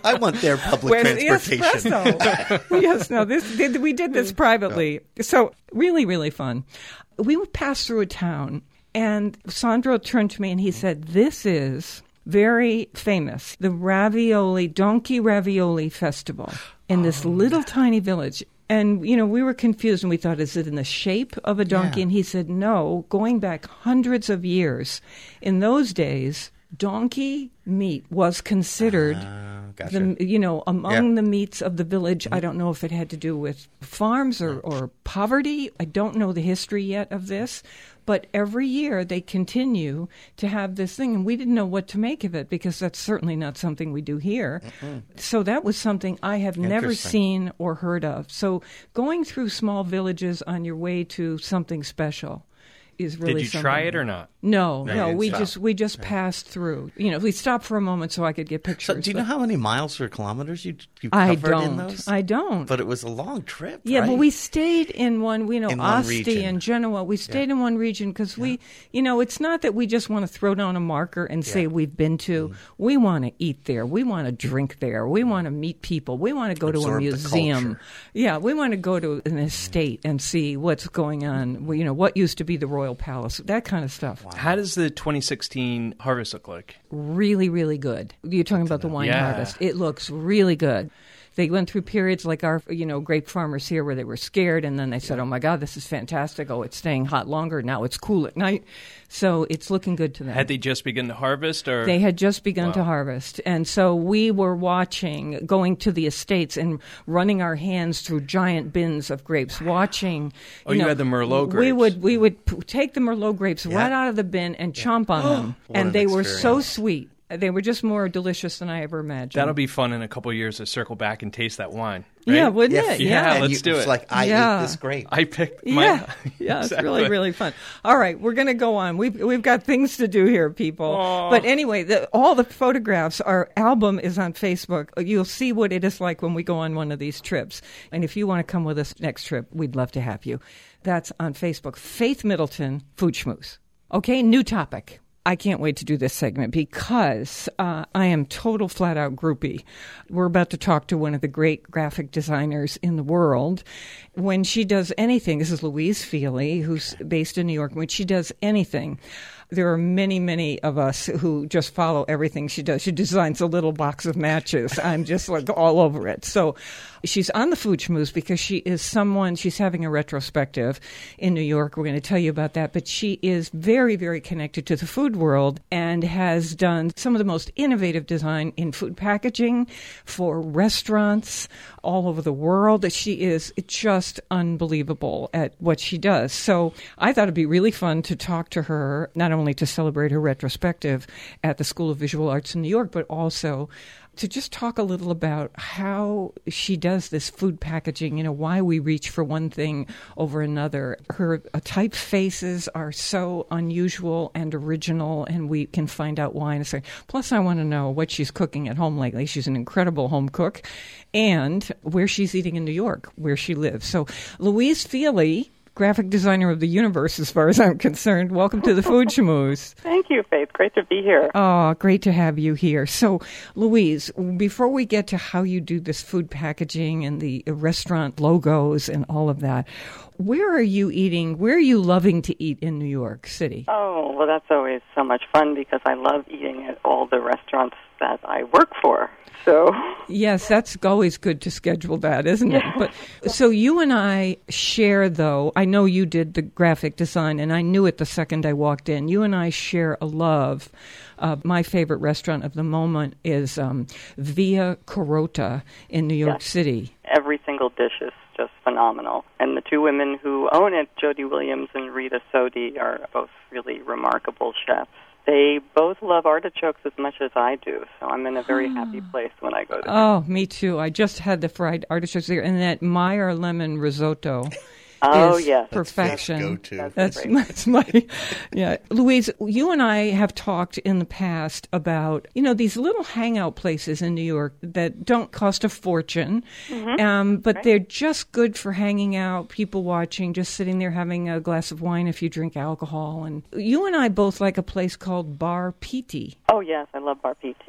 [SPEAKER 3] I want their public
[SPEAKER 1] With the
[SPEAKER 3] transportation.
[SPEAKER 1] espresso. Yes, no, this did, we did this privately. So really, really fun. We passed through a town, and Sandro turned to me and he said, "This is very famous, the Ravioli, Donkey Ravioli Festival in this little tiny village." And, you know, we were confused and we thought, is it in the shape of a donkey?
[SPEAKER 3] Yeah.
[SPEAKER 1] And he said, no, going back hundreds of years, in those days, donkey meat was considered,
[SPEAKER 3] Uh, gotcha.
[SPEAKER 1] the, you know, among
[SPEAKER 3] Yeah.
[SPEAKER 1] the meats of the village. I don't know if it had to do with farms or, or poverty. I don't know the history yet of this. But every year they continue to have this thing, and we didn't know what to make of it because that's certainly not something we do here. Mm-hmm. So that was something I have never
[SPEAKER 3] Interesting.
[SPEAKER 1] seen or heard of. So going through small villages on your way to something special is really
[SPEAKER 4] Did you
[SPEAKER 1] something.
[SPEAKER 4] try it or not?
[SPEAKER 1] No,
[SPEAKER 3] No,
[SPEAKER 1] no,
[SPEAKER 3] you didn't
[SPEAKER 1] we
[SPEAKER 3] stop.
[SPEAKER 1] just we just passed through. You know, we stopped for a moment so I could get pictures.
[SPEAKER 3] So, do you
[SPEAKER 1] but
[SPEAKER 3] know how many miles or kilometers you you
[SPEAKER 1] I
[SPEAKER 3] covered in
[SPEAKER 1] don't.
[SPEAKER 3] those?
[SPEAKER 1] I don't.
[SPEAKER 3] But it was a long trip.
[SPEAKER 1] Yeah,
[SPEAKER 3] right?
[SPEAKER 1] but we stayed in one, you know,
[SPEAKER 3] In one
[SPEAKER 1] Asti
[SPEAKER 3] region.
[SPEAKER 1] and Genoa. We stayed in one region because we, you know, it's not that we just want to throw down a marker and say
[SPEAKER 3] Yeah.
[SPEAKER 1] we've been to.
[SPEAKER 3] Mm.
[SPEAKER 1] We want to eat there. We want to drink there. We want to meet people. We want to go to a
[SPEAKER 3] Absorb the
[SPEAKER 1] museum.
[SPEAKER 3] culture.
[SPEAKER 1] Yeah, we want to go to an estate and see what's going on. You know, what used to be the royal palace, that kind of stuff.
[SPEAKER 4] How does the twenty sixteen harvest look like?
[SPEAKER 1] Really, really good. You're talking about the wine
[SPEAKER 4] Yeah.
[SPEAKER 1] harvest. It looks really good. They went through periods like our, you know, grape farmers here where they were scared, and then they said, oh, my God, this is fantastic. Oh, it's staying hot longer. Now it's cool at night. So it's looking good to them.
[SPEAKER 4] Had they just begun to harvest, or
[SPEAKER 1] They had just begun
[SPEAKER 4] Wow.
[SPEAKER 1] to harvest. And so we were watching, going to the estates and running our hands through giant bins of grapes, watching.
[SPEAKER 4] Oh, you
[SPEAKER 1] know,
[SPEAKER 4] had the Merlot
[SPEAKER 1] We
[SPEAKER 4] grapes.
[SPEAKER 1] would, we would p- take the Merlot grapes
[SPEAKER 3] Yeah.
[SPEAKER 1] right out of the bin and chomp on them.
[SPEAKER 3] What
[SPEAKER 1] And
[SPEAKER 3] an
[SPEAKER 1] they were so
[SPEAKER 3] experience.
[SPEAKER 1] sweet. They were just more delicious than I ever imagined.
[SPEAKER 4] that'll be fun in a couple of years to circle back and taste that wine. Right?
[SPEAKER 1] Yeah, wouldn't
[SPEAKER 3] Yeah,
[SPEAKER 1] it?
[SPEAKER 4] Yeah,
[SPEAKER 3] and
[SPEAKER 4] let's
[SPEAKER 3] you,
[SPEAKER 4] do
[SPEAKER 3] it's
[SPEAKER 4] it.
[SPEAKER 3] like I
[SPEAKER 1] Yeah.
[SPEAKER 3] ate this grape.
[SPEAKER 4] I picked my
[SPEAKER 1] Yeah, yeah, it's really,
[SPEAKER 4] Exactly.
[SPEAKER 1] really fun. All right, we're going to go on. We've we've got things to do here, people.
[SPEAKER 4] Aw.
[SPEAKER 1] But anyway, the, all the photographs, our album is on Facebook. You'll see what it is like when we go on one of these trips. And if you want to come with us next trip, we'd love to have you. That's on Facebook. Faith Middleton, Food Schmooze. Okay, new topic. I can't wait to do this segment because uh, I am total flat-out groupie. We're about to talk to one of the great graphic designers in the world. When she does anything, this is Louise Feely, who's based in New York. When she does anything, there are many, many of us who just follow everything she does. She designs a little box of matches. I'm just like all over it. So she's on the Food Schmooze because she is someone, she's having a retrospective in New York. We're going to tell you about that. But she is very, very connected to the food world and has done some of the most innovative design in food packaging for restaurants all over the world. She is just unbelievable at what she does. So I thought it'd be really fun to talk to her, not only to celebrate her retrospective at the School of Visual Arts in New York, but also to just talk a little about how she does this food packaging, you know, why we reach for one thing over another. Her uh, typefaces are so unusual and original, and we can find out why in a second. Plus, I want to know what she's cooking at home lately. She's an incredible home cook, and where she's eating in New York, where she lives. So, Louise Feely, graphic designer of the universe, as far as I'm concerned. Welcome to the Food Schmooze.
[SPEAKER 6] Thank you, Faith. Great to be here.
[SPEAKER 1] Oh, great to have you here. So, Louise, before we get to how you do this food packaging and the restaurant logos and all of that, where are you eating? Where are you loving to eat in New York City?
[SPEAKER 6] Oh, well, that's always so much fun because I love eating at all the restaurants that I work for. So,
[SPEAKER 1] Yes, that's always good to schedule that, isn't it? But so you and I share, though, I know you did the graphic design, and I knew it the second I walked in. You and I share a love. Uh, my favorite restaurant of the moment is um, Via Carota in New York
[SPEAKER 6] Yes.
[SPEAKER 1] City.
[SPEAKER 6] every single dish is just phenomenal. And the two women who own it, Jody Williams and Rita Sodi, are both really remarkable chefs. They both love artichokes as much as I do, so I'm in a very happy place when I go to
[SPEAKER 1] Oh, me too. I just had the fried artichokes there, and that Meyer lemon risotto.
[SPEAKER 6] Oh,
[SPEAKER 1] is
[SPEAKER 6] yes.
[SPEAKER 1] perfection.
[SPEAKER 3] Go-to.
[SPEAKER 6] That's
[SPEAKER 1] That's
[SPEAKER 6] great.
[SPEAKER 1] my, that's my, yeah. Louise, you and I have talked in the past about, you know, these little hangout places in New York that don't cost a fortune, um, but
[SPEAKER 6] Right.
[SPEAKER 1] they're just good for hanging out, people watching, just sitting there having a glass of wine if you drink alcohol. And you and I both like a place called Bar Pitti.
[SPEAKER 6] Oh, yes, I love Bar P T.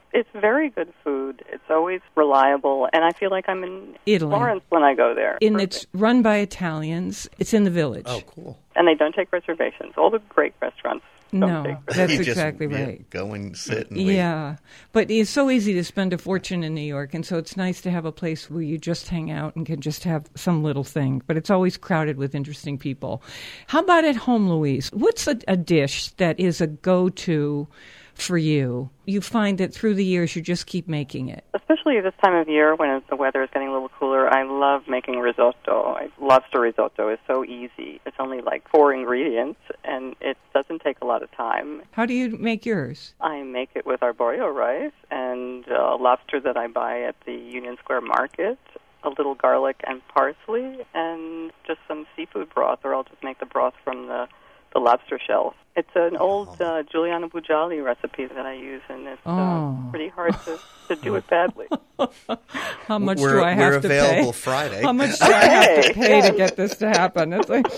[SPEAKER 6] It's very good food. It's always reliable, and I feel like I'm in
[SPEAKER 1] Italy.
[SPEAKER 6] Florence when I go there.
[SPEAKER 1] And it's run by Italians. It's in the village.
[SPEAKER 3] Oh, cool.
[SPEAKER 6] And they don't take reservations. All the great restaurants don't
[SPEAKER 1] No,
[SPEAKER 6] take
[SPEAKER 1] that's
[SPEAKER 3] You just,
[SPEAKER 1] exactly
[SPEAKER 3] yeah,
[SPEAKER 1] right.
[SPEAKER 3] go and sit and wait.
[SPEAKER 1] Yeah, but it's so easy to spend a fortune in New York, and so it's nice to have a place where you just hang out and can just have some little thing, but it's always crowded with interesting people. How about at home, Louise? What's a, a dish that is a go-to for you? You find that through the years you just keep making it.
[SPEAKER 6] Especially this time of year when the weather is getting a little cooler, I love making risotto. I, lobster risotto is so easy. It's only like four ingredients, and it doesn't take a lot of time.
[SPEAKER 1] How do you make yours?
[SPEAKER 6] I make it with arborio rice and uh, lobster that I buy at the Union Square Market, a little garlic and parsley, and just some seafood broth, or I'll just make the broth from the, the lobster shells. It's an old uh, Giuliano Bugiali recipe that I use, and it's uh,
[SPEAKER 1] Oh.
[SPEAKER 6] pretty hard to, to do it badly.
[SPEAKER 1] How much
[SPEAKER 3] We're,
[SPEAKER 1] do I have
[SPEAKER 3] we're
[SPEAKER 1] to
[SPEAKER 3] available
[SPEAKER 1] pay?
[SPEAKER 3] Friday.
[SPEAKER 1] How much do I have to
[SPEAKER 6] Okay,
[SPEAKER 1] pay
[SPEAKER 6] yes.
[SPEAKER 1] to get this to happen? It's like,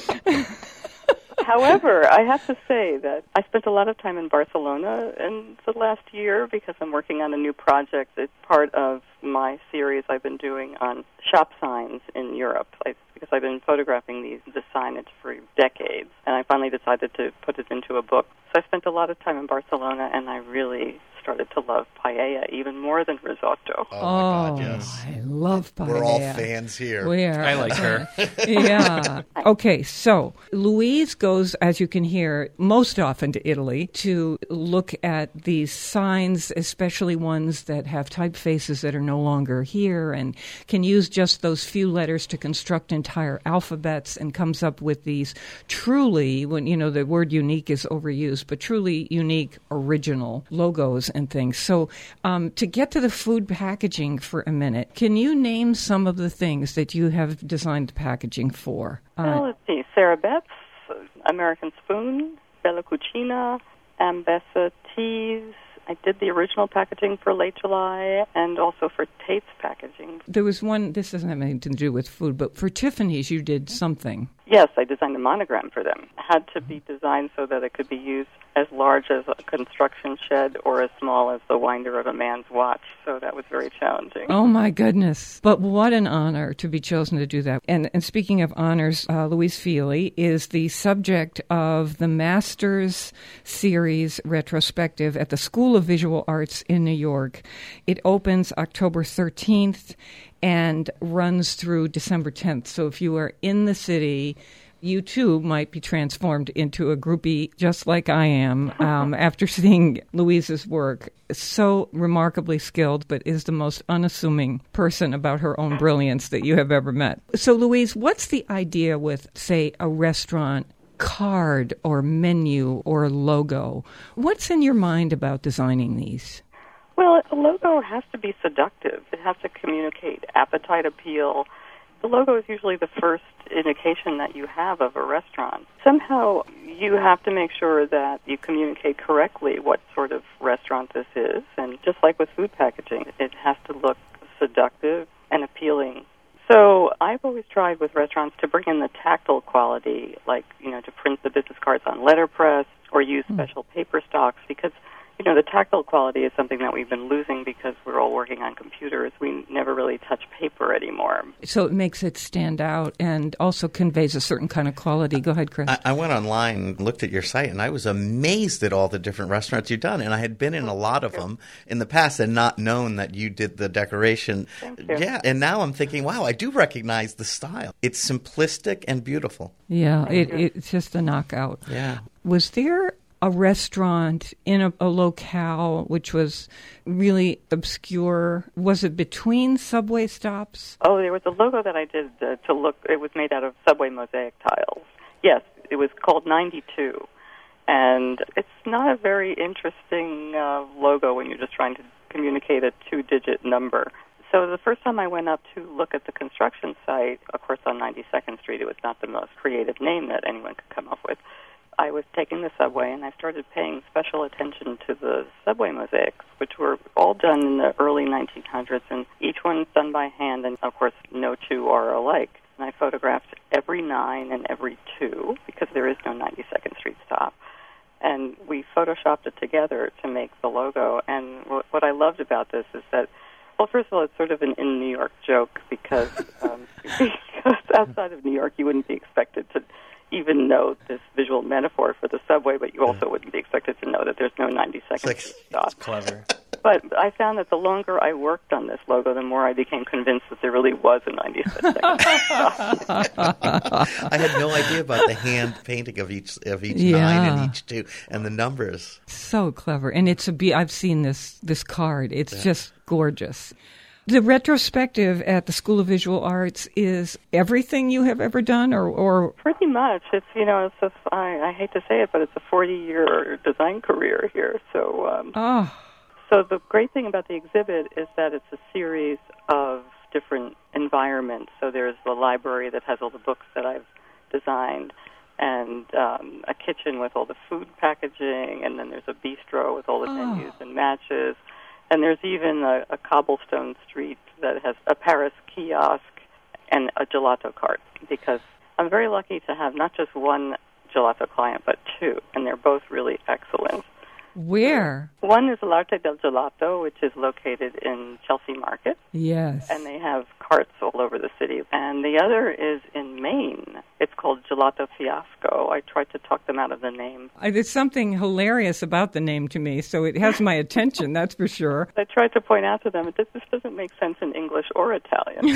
[SPEAKER 6] However, I have to say that I spent a lot of time in Barcelona in the last year because I'm working on a new project. It's part of my series I've been doing on shop signs in Europe. I, because I've been photographing these the signage for decades, and I finally decided to put it into a book. So I spent a lot of time in Barcelona, and I really started to love paella even more than risotto.
[SPEAKER 3] Oh, my God,
[SPEAKER 1] oh,
[SPEAKER 3] yes.
[SPEAKER 1] I love paella.
[SPEAKER 3] We're all fans here.
[SPEAKER 1] We are.
[SPEAKER 4] I like her.
[SPEAKER 1] Yeah. Okay, so Louise goes, as you can hear, most often to Italy to look at these signs, especially ones that have typefaces that are no longer here and can use just those few letters to construct entire alphabets, and comes up with these truly, when you know the word unique is overused, but truly unique, original logos and things. So um, to get to the food packaging for a minute, can you name some of the things that you have designed the packaging for?
[SPEAKER 6] Well, let's see. Sarah Betts, American Spoon, Bella Cucina, Ambessa Teas. I did the original packaging for Late July and also for Tate's packaging.
[SPEAKER 1] There was one, this doesn't have anything to do with food, but for Tiffany's you did something.
[SPEAKER 6] Yes, I designed a monogram for them. It had to be designed so that it could be used as large as a construction shed or as small as the winder of a man's watch. So that was very challenging.
[SPEAKER 1] Oh, my goodness. But what an honor to be chosen to do that. And, and speaking of honors, uh, Louise Fili is the subject of the Masters Series retrospective at the School of Visual Arts in New York. It opens October thirteenth and runs through December tenth. So if you are in the city, you too might be transformed into a groupie just like I am um, after seeing Louise's work. So remarkably skilled, but is the most unassuming person about her own brilliance that you have ever met. So Louise, what's the idea with, say, a restaurant card or menu or logo? What's in your mind about designing these?
[SPEAKER 6] Well, a logo has to be seductive. It has to communicate appetite, appeal. The logo is usually the first indication that you have of a restaurant. Somehow you have to make sure that you communicate correctly what sort of restaurant this is. And just like with food packaging, it has to look seductive and appealing. So I've always tried with restaurants to bring in the tactile quality, like, you know, to print the business cards on letterpress or use special paper stocks, because you know, the tactile quality is something that we've been losing because we're all working on computers. We never really touch paper anymore.
[SPEAKER 1] So it makes it stand out and also conveys a certain kind of quality. Go ahead, Chris.
[SPEAKER 3] I, I went online and looked at your site, and I was amazed at all the different restaurants you've done. And I had been in a lot of them in the past and not known that you did the decoration.
[SPEAKER 6] Thank you.
[SPEAKER 3] Yeah, and now I'm thinking, wow, I do recognize the style. It's simplistic and beautiful.
[SPEAKER 1] Yeah, it, it's just a knockout.
[SPEAKER 3] Yeah.
[SPEAKER 1] Was there a restaurant in a, a locale which was really obscure? Was it between subway stops?
[SPEAKER 6] Oh, there was a logo that I did uh, to look, it was made out of subway mosaic tiles. Yes, it was called ninety-two. And it's not a very interesting uh, logo when you're just trying to communicate a two-digit number. So the first time I went up to look at the construction site, of course on ninety-second Street, it was not the most creative name that anyone could come up with. I was taking the subway, and I started paying special attention to the subway mosaics, which were all done in the early nineteen hundreds, and each one done by hand, and of course no two are alike. And I photographed every nine and every two, because there is no ninety-second Street stop. And we photoshopped it together to make the logo, and what what I loved about this is that, well, first of all, it's sort of an in New York joke because, um, because outside of New York you wouldn't be expected to even know this visual metaphor for the subway, but you also wouldn't be expected to know that there's no ninety seconds
[SPEAKER 3] like,
[SPEAKER 6] to stop.
[SPEAKER 4] It's clever.
[SPEAKER 6] But I found that the longer I worked on this logo, the more I became convinced that there really was a ninety seconds to stop.
[SPEAKER 3] I had no idea about the hand painting of each of each
[SPEAKER 1] Yeah.
[SPEAKER 3] nine and each two and the numbers.
[SPEAKER 1] So clever. And it's a be- I've seen this this card. It's just gorgeous. The retrospective at the School of Visual Arts is everything you have ever done, or, or
[SPEAKER 6] Pretty much. It's, you know, it's a, I, I hate to say it, but it's a forty-year design career here. So, um,
[SPEAKER 1] oh,
[SPEAKER 6] so the great thing about the exhibit is that it's a series of different environments. So there's the library that has all the books that I've designed, and um, a kitchen with all the food packaging, and then there's a bistro with all the
[SPEAKER 1] Oh.
[SPEAKER 6] menus and matches. And there's even a, a cobblestone street that has a Paris kiosk and a gelato cart, because I'm very lucky to have not just one gelato client, but two, and they're both really excellent.
[SPEAKER 1] where?
[SPEAKER 6] One is L'Arte del Gelato, which is located in Chelsea Market,
[SPEAKER 1] Yes.
[SPEAKER 6] and they have carts all over the city. And the other is in Maine. It's called Gelato Fiasco. I tried to talk them out of the name.
[SPEAKER 1] I, there's something hilarious about the name to me, so it has my attention, that's for sure.
[SPEAKER 6] I tried to point out to them that this, this doesn't make sense in English or Italian.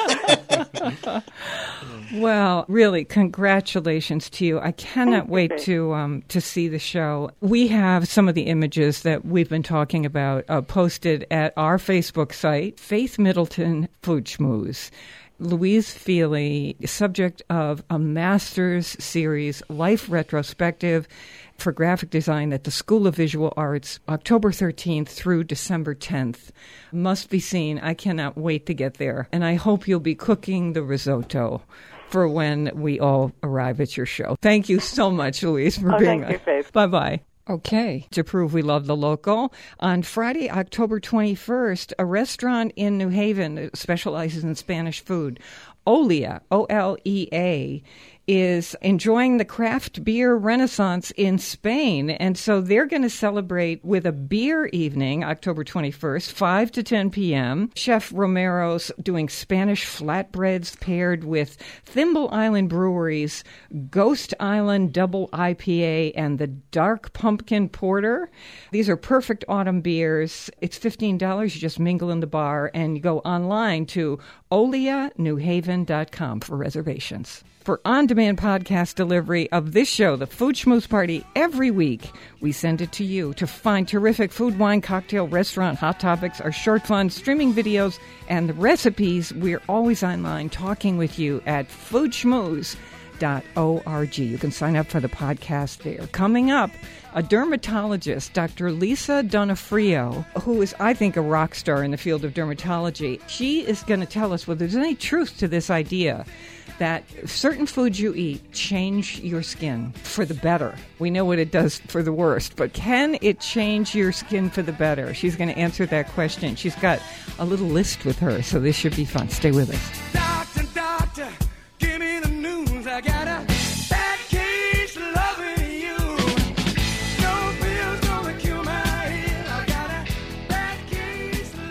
[SPEAKER 1] Well, really, congratulations to you. I cannot
[SPEAKER 6] Thank you,
[SPEAKER 1] wait
[SPEAKER 6] babe.
[SPEAKER 1] to um, to see the show. We have some of the images that we've been talking about uh, posted at our Facebook site, Faith Middleton Food Schmooze. Louise Feely, subject of a master's series, Life Retrospective for Graphic Design at the School of Visual Arts, October thirteenth through December tenth. Must be seen. I cannot wait to get there. And I hope you'll be cooking the risotto for when we all arrive at your show. Thank you so much, Louise, for
[SPEAKER 6] Oh,
[SPEAKER 1] being
[SPEAKER 6] thank you,
[SPEAKER 1] on.
[SPEAKER 6] Faith.
[SPEAKER 1] Bye-bye. Okay, to prove we love the local, on Friday, October twenty-first, a restaurant in New Haven that specializes in Spanish food, Olea, O L E A, is enjoying the craft beer renaissance in Spain. And so they're going to celebrate with a beer evening, October twenty-first, five to ten p.m. Chef Romero's doing Spanish flatbreads paired with Thimble Island Brewery's Ghost Island Double I P A and the Dark Pumpkin Porter. These are perfect autumn beers. It's fifteen dollars. You just mingle in the bar, and you go online to olea new haven dot com for reservations. For on-demand podcast delivery of this show, The Food Schmooze Party, every week, we send it to you. To find terrific food, wine, cocktail, restaurant, hot topics, our short fun, streaming videos, and the recipes, we're always online talking with you at food schmooze dot org. You can sign up for the podcast there. Coming up, a dermatologist, Doctor Lisa Donofrio, who is, I think, a rock star in the field of dermatology. She is going to tell us whether there's any truth to this idea that certain foods you eat change your skin for the better. We know what it does for the worst, but can it change your skin for the better? She's going to answer that question. She's got a little list with her, so this should be fun. Stay with us.
[SPEAKER 7] Doctor, doctor, give me the news. I got a bad case of loving you. No pills gonna cure my head. I got a bad case of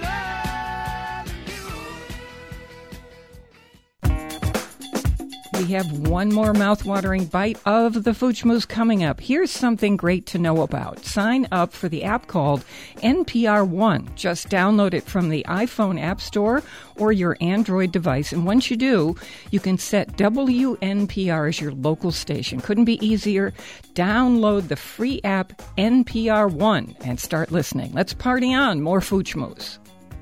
[SPEAKER 7] loving you.
[SPEAKER 1] We have one more mouth-watering bite of the Food Schmooze coming up. Here's something great to know about. Sign up for the app called N P R One. Just download it from the iPhone App Store or your Android device. And once you do, you can set W N P R as your local station. Couldn't be easier. Download the free app N P R One and start listening. Let's party on. More Food Schmooze.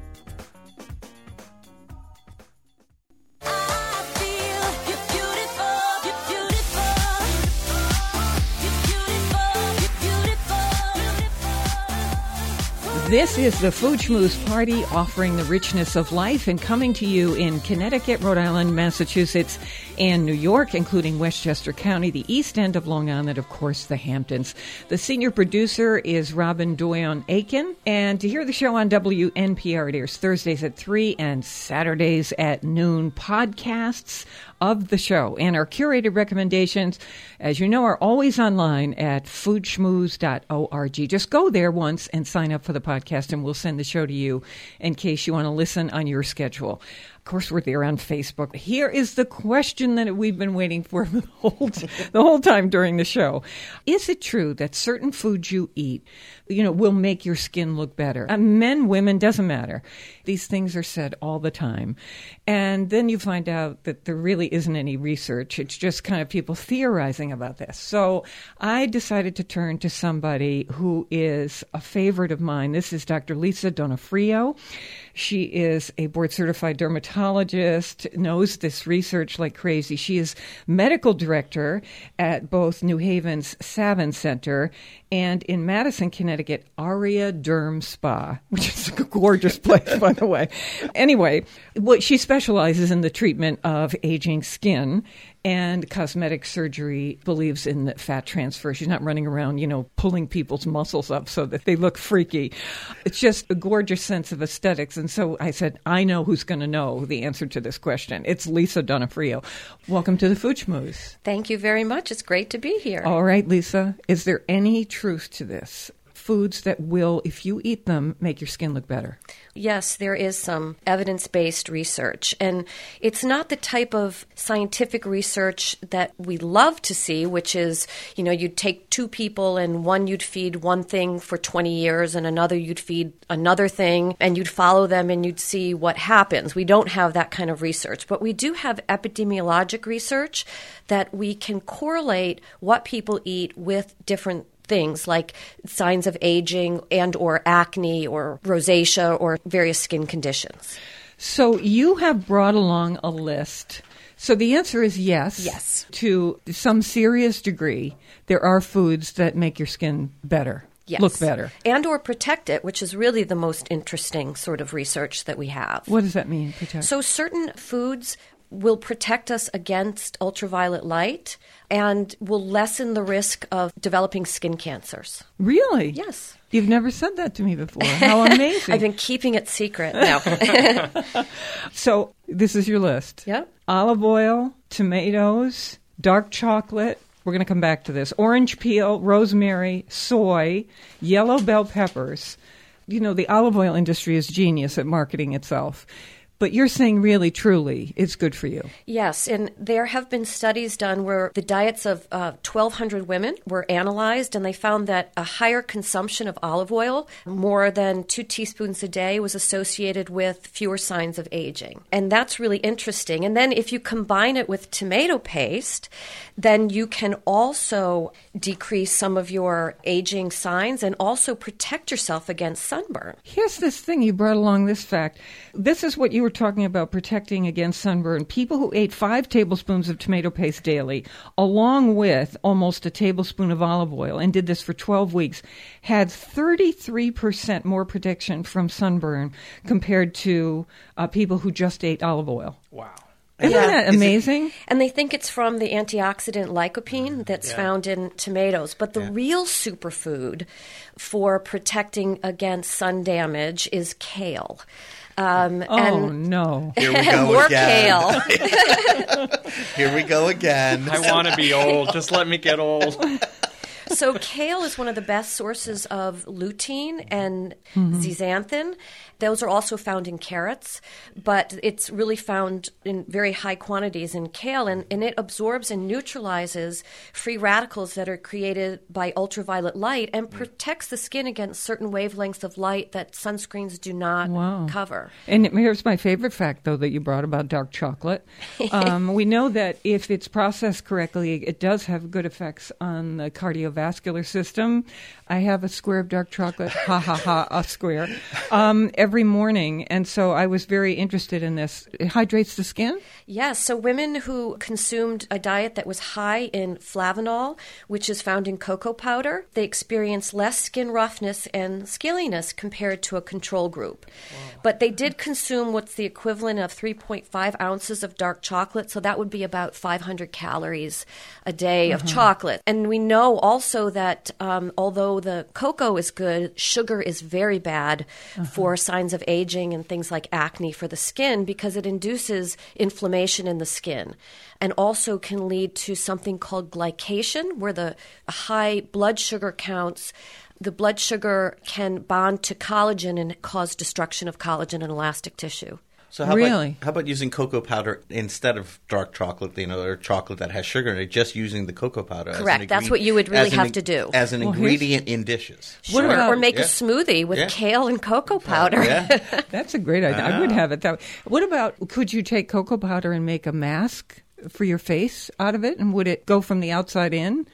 [SPEAKER 1] This is the Food Schmooze Party, offering the richness of life and coming to you in Connecticut, Rhode Island, Massachusetts, and New York, including Westchester County, the East End of Long Island, of course, the Hamptons. The senior producer is Robin Doyon-Aiken. And to hear the show on W N P R, it airs Thursdays at three and Saturdays at noon. Podcasts of the show and our curated recommendations, as you know, are always online at food schmooze dot org. Just go there once and sign up for the podcast, and we'll send the show to you in case you want to listen on your schedule. Of course, we're there on Facebook. Here is the question that we've been waiting for the whole, t- the whole time during the show. Is it true that certain foods you eat, you know, will make your skin look better? Uh, men, women, doesn't matter. These things are said all the time. And then you find out that there really isn't any research. It's just kind of people theorizing about this. So I decided to turn to somebody who is a favorite of mine. This is Doctor Lisa Donofrio. She is a board-certified dermatologist, knows this research like crazy. She is medical director at both New Haven's Savin Center and in Madison, Connecticut, Aria Derm Spa, which is a gorgeous place, by the way. Anyway, what she specializes in the treatment of aging skin and cosmetic surgery, believes in the fat transfer. She's not running around, you know, pulling people's muscles up so that they look freaky. It's just a gorgeous sense of aesthetics. And so I said, I know who's going to know the answer to this question. It's Lisa Donofrio. Welcome to the Food Schmooze.
[SPEAKER 8] Thank you very much. It's great to be here.
[SPEAKER 1] All right, Lisa. Is there any truth to this? Foods that will, if you eat them, make your skin look better?
[SPEAKER 8] Yes, there is some evidence-based research, and it's not the type of scientific research that we love to see, which is, you know, you'd take two people and one you'd feed one thing for twenty years and another you'd feed another thing, and you'd follow them and you'd see what happens. We don't have that kind of research, but we do have epidemiologic research that we can correlate what people eat with different things like signs of aging and or acne or rosacea or various skin conditions.
[SPEAKER 1] So you have brought along a list. So the answer is yes.
[SPEAKER 8] Yes.
[SPEAKER 1] To some serious degree, there are foods that make your skin better.
[SPEAKER 8] Yes.
[SPEAKER 1] Look better.
[SPEAKER 8] And or protect it, which is really the most interesting sort of research that we have.
[SPEAKER 1] What does that mean, protect?
[SPEAKER 8] So certain foods will protect us against ultraviolet light and will lessen the risk of developing skin cancers.
[SPEAKER 1] Really?
[SPEAKER 8] Yes.
[SPEAKER 1] You've never said that to me before. How amazing.
[SPEAKER 8] I've been keeping it secret now.
[SPEAKER 1] So this is your list.
[SPEAKER 8] Yep.
[SPEAKER 1] Olive oil, tomatoes, dark chocolate. We're going to come back to this. Orange peel, rosemary, soy, yellow bell peppers. You know, the olive oil industry is genius at marketing itself. But you're saying really, truly, it's good for you.
[SPEAKER 8] Yes, and there have been studies done where the diets of uh, twelve hundred women were analyzed, and they found that a higher consumption of olive oil, more than two teaspoons a day, was associated with fewer signs of aging. And that's really interesting. And then if you combine it with tomato paste, then you can also decrease some of your aging signs and also protect yourself against sunburn.
[SPEAKER 1] Here's this thing, you brought along this fact. This is what you were talking about, protecting against sunburn. People who ate five tablespoons of tomato paste daily, along with almost a tablespoon of olive oil, and did this for twelve weeks, had thirty-three percent more protection from sunburn compared to uh, people who just ate olive oil.
[SPEAKER 4] Wow.
[SPEAKER 1] Isn't
[SPEAKER 8] Yeah.
[SPEAKER 1] that amazing?
[SPEAKER 8] And they think it's from the antioxidant lycopene that's
[SPEAKER 4] Yeah.
[SPEAKER 8] found in tomatoes. But the
[SPEAKER 3] Yeah.
[SPEAKER 8] real superfood for protecting against sun damage is kale. Um,
[SPEAKER 1] Oh,
[SPEAKER 8] and
[SPEAKER 1] no.
[SPEAKER 3] Here we go
[SPEAKER 8] more
[SPEAKER 3] again.
[SPEAKER 8] kale.
[SPEAKER 3] Here we go again.
[SPEAKER 4] I want to be old. Just let me get old.
[SPEAKER 8] So kale is one of the best sources of lutein and zeaxanthin. Those are also found in carrots, but it's really found in very high quantities in kale, and, and it absorbs and neutralizes free radicals that are created by ultraviolet light and protects the skin against certain wavelengths of light that sunscreens do not
[SPEAKER 1] Wow.
[SPEAKER 8] cover.
[SPEAKER 1] And here's my favorite fact, though, that you brought about dark chocolate. Um, we know that if it's processed correctly, it does have good effects on the cardiovascular cardiovascular system. I have a square of dark chocolate, ha ha ha, a square, um, every morning. And so I was very interested in this. It hydrates the skin?
[SPEAKER 8] Yes, so women who consumed a diet that was high in flavanol, which is found in cocoa powder, they experienced less skin roughness and scaliness compared to a control group. Wow. But they did consume what's the equivalent of three point five ounces of dark chocolate, so that would be about five hundred calories a day uh-huh. of chocolate. And we know also that um, although the cocoa is good, sugar is very bad uh-huh. for signs of aging and things like acne for the skin because it induces inflammation in the skin and also can lead to something called glycation, where the high blood sugar counts, the blood sugar can bond to collagen and cause destruction of collagen and elastic tissue.
[SPEAKER 3] So how
[SPEAKER 1] really?
[SPEAKER 3] about, how about using cocoa powder instead of dark chocolate, you know, or chocolate that has sugar in it, just using the cocoa powder?
[SPEAKER 8] Correct.
[SPEAKER 3] As
[SPEAKER 8] That's what you would really
[SPEAKER 3] as an,
[SPEAKER 8] have to do.
[SPEAKER 3] As an
[SPEAKER 1] well,
[SPEAKER 3] ingredient in dishes.
[SPEAKER 8] Sure.
[SPEAKER 1] about,
[SPEAKER 8] or make
[SPEAKER 3] yeah.
[SPEAKER 8] a smoothie with
[SPEAKER 3] yeah.
[SPEAKER 8] kale and cocoa powder.
[SPEAKER 3] Yeah.
[SPEAKER 1] That's a great idea. I would have it that way. What about, could you take cocoa powder and make a mask for your face out of it? And would it go from the outside in?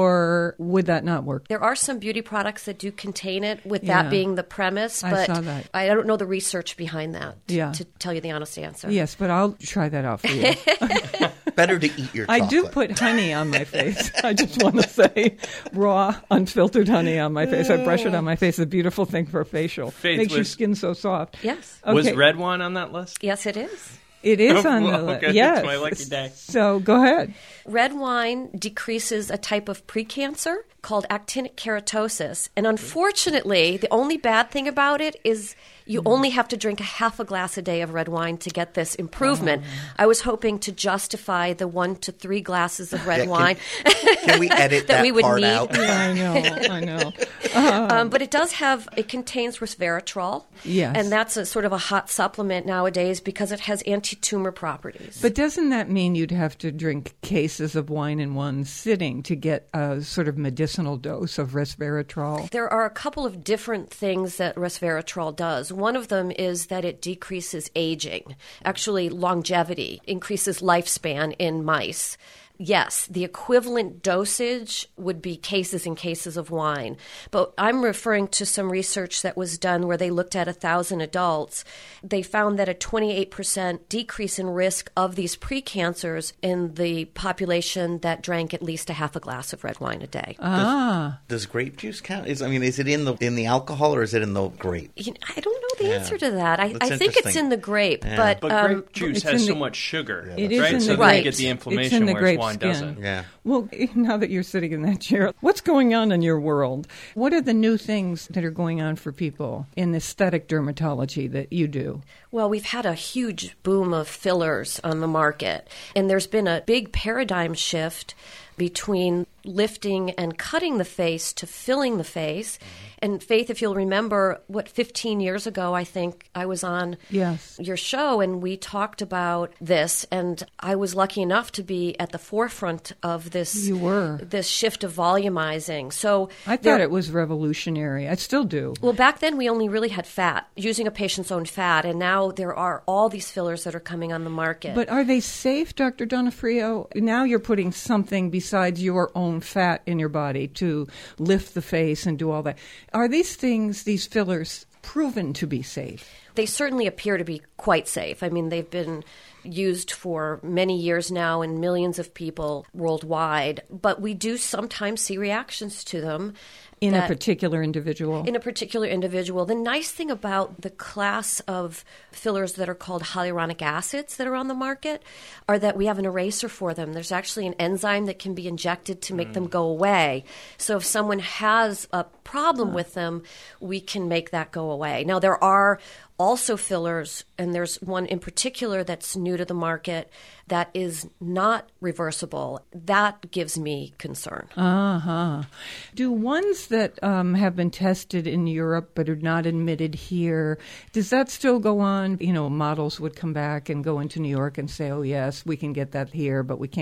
[SPEAKER 1] Or would that not work?
[SPEAKER 8] There are some beauty products that do contain it, with
[SPEAKER 1] Yeah.
[SPEAKER 8] that being the premise.
[SPEAKER 1] I
[SPEAKER 8] But
[SPEAKER 1] saw that.
[SPEAKER 8] I don't know the research behind that,
[SPEAKER 1] Yeah.
[SPEAKER 8] to tell you the honest answer.
[SPEAKER 1] Yes, but I'll try that out for you.
[SPEAKER 3] Better to eat your
[SPEAKER 1] I
[SPEAKER 3] chocolate.
[SPEAKER 1] do put honey on my face. I just want to say raw, unfiltered honey on my face. I brush it on my face. It's a beautiful thing for a facial.
[SPEAKER 4] Faith,
[SPEAKER 1] Makes your
[SPEAKER 4] was-
[SPEAKER 1] skin so soft.
[SPEAKER 8] Yes.
[SPEAKER 1] Okay.
[SPEAKER 4] Was red wine on that list?
[SPEAKER 8] Yes, it is.
[SPEAKER 1] It is on the
[SPEAKER 4] Well,
[SPEAKER 1] list.
[SPEAKER 4] okay,
[SPEAKER 1] Yes.
[SPEAKER 4] it's my lucky day.
[SPEAKER 1] So go ahead.
[SPEAKER 8] Red wine decreases a type of precancer called actinic keratosis. And unfortunately, the only bad thing about it is you only have to drink a half a glass a day of red wine to get this improvement. I was hoping to justify the one to three glasses of red
[SPEAKER 3] Yeah, can-
[SPEAKER 8] wine
[SPEAKER 3] Can we edit that,
[SPEAKER 8] we would
[SPEAKER 3] part
[SPEAKER 8] need.
[SPEAKER 3] out?
[SPEAKER 1] Yeah, I know. I know.
[SPEAKER 8] Um, but it does have, it contains resveratrol.
[SPEAKER 1] Yes.
[SPEAKER 8] And that's a sort of a hot supplement nowadays because it has anti-tumor properties.
[SPEAKER 1] But doesn't that mean you'd have to drink cases of wine in one sitting to get a sort of medicinal dose of resveratrol?
[SPEAKER 8] There are a couple of different things that resveratrol does. One of them is that it decreases aging, actually longevity, increases lifespan in mice. Yes, the equivalent dosage would be cases and cases of wine. But I'm referring to some research that was done where they looked at one thousand adults. They found that a twenty-eight percent decrease in risk of these precancers in the population that drank at least a half a glass of red wine a day.
[SPEAKER 1] Ah.
[SPEAKER 3] Does grape juice count? Is I mean, is it in the in the alcohol or is it in the grape?
[SPEAKER 8] You know, I don't know the
[SPEAKER 3] Yeah.
[SPEAKER 8] answer to that. I,
[SPEAKER 3] That's
[SPEAKER 8] I think it's
[SPEAKER 3] interesting.
[SPEAKER 8] in the grape,
[SPEAKER 3] Yeah.
[SPEAKER 8] but,
[SPEAKER 4] But
[SPEAKER 8] um,
[SPEAKER 4] grape juice
[SPEAKER 1] it's
[SPEAKER 4] has
[SPEAKER 1] in
[SPEAKER 4] so
[SPEAKER 1] the-
[SPEAKER 4] much sugar,
[SPEAKER 1] It is
[SPEAKER 4] right?
[SPEAKER 1] in
[SPEAKER 4] so
[SPEAKER 1] the
[SPEAKER 4] then
[SPEAKER 8] grape.
[SPEAKER 4] you get the
[SPEAKER 1] It's
[SPEAKER 4] inflammation,
[SPEAKER 1] in the
[SPEAKER 4] whereas
[SPEAKER 1] grape
[SPEAKER 4] wine
[SPEAKER 1] skin.
[SPEAKER 4] doesn't.
[SPEAKER 3] Yeah.
[SPEAKER 1] Well, now that you're sitting in that chair, what's going on in your world? What are the new things that are going on for people in aesthetic dermatology that you do?
[SPEAKER 8] Well, we've had a huge boom of fillers on the market, and there's been a big paradigm shift between lifting and cutting the face to filling the face. And Faith, if you'll remember, what, fifteen years ago, I think I was on
[SPEAKER 1] Yes.
[SPEAKER 8] your show and we talked about this, and I was lucky enough to be at the forefront of this
[SPEAKER 1] You were.
[SPEAKER 8] this shift of volumizing. So
[SPEAKER 1] I thought
[SPEAKER 8] there-
[SPEAKER 1] it was revolutionary. I still do.
[SPEAKER 8] well, back then we only really had fat, using a patient's own fat, and now there are all these fillers that are coming on the market.
[SPEAKER 1] But are they safe, Doctor Donofrio? Now you're putting something besides your own fat in your body to lift the face and do all that. Are these things, these fillers, proven to be safe?
[SPEAKER 8] They certainly appear to be quite safe. I mean, they've been used for many years now in millions of people worldwide, but we do sometimes see reactions to them.
[SPEAKER 1] In a
[SPEAKER 8] that-
[SPEAKER 1] particular individual?
[SPEAKER 8] in a particular individual. The nice thing about the class of fillers that are called hyaluronic acids that are on the market are that we have an eraser for them. There's actually an enzyme that can be injected to make them go away. So if someone has a problem with them, we can make that go away. Now, there are also fillers, and there's one in particular that's new to the market that is not reversible. That gives me concern.
[SPEAKER 1] Uh-huh. Do ones that um, have been tested in Europe but are not admitted here, does that still go on? You know, models would come back and go into New York and say, oh, yes, we can get that here, but we can't get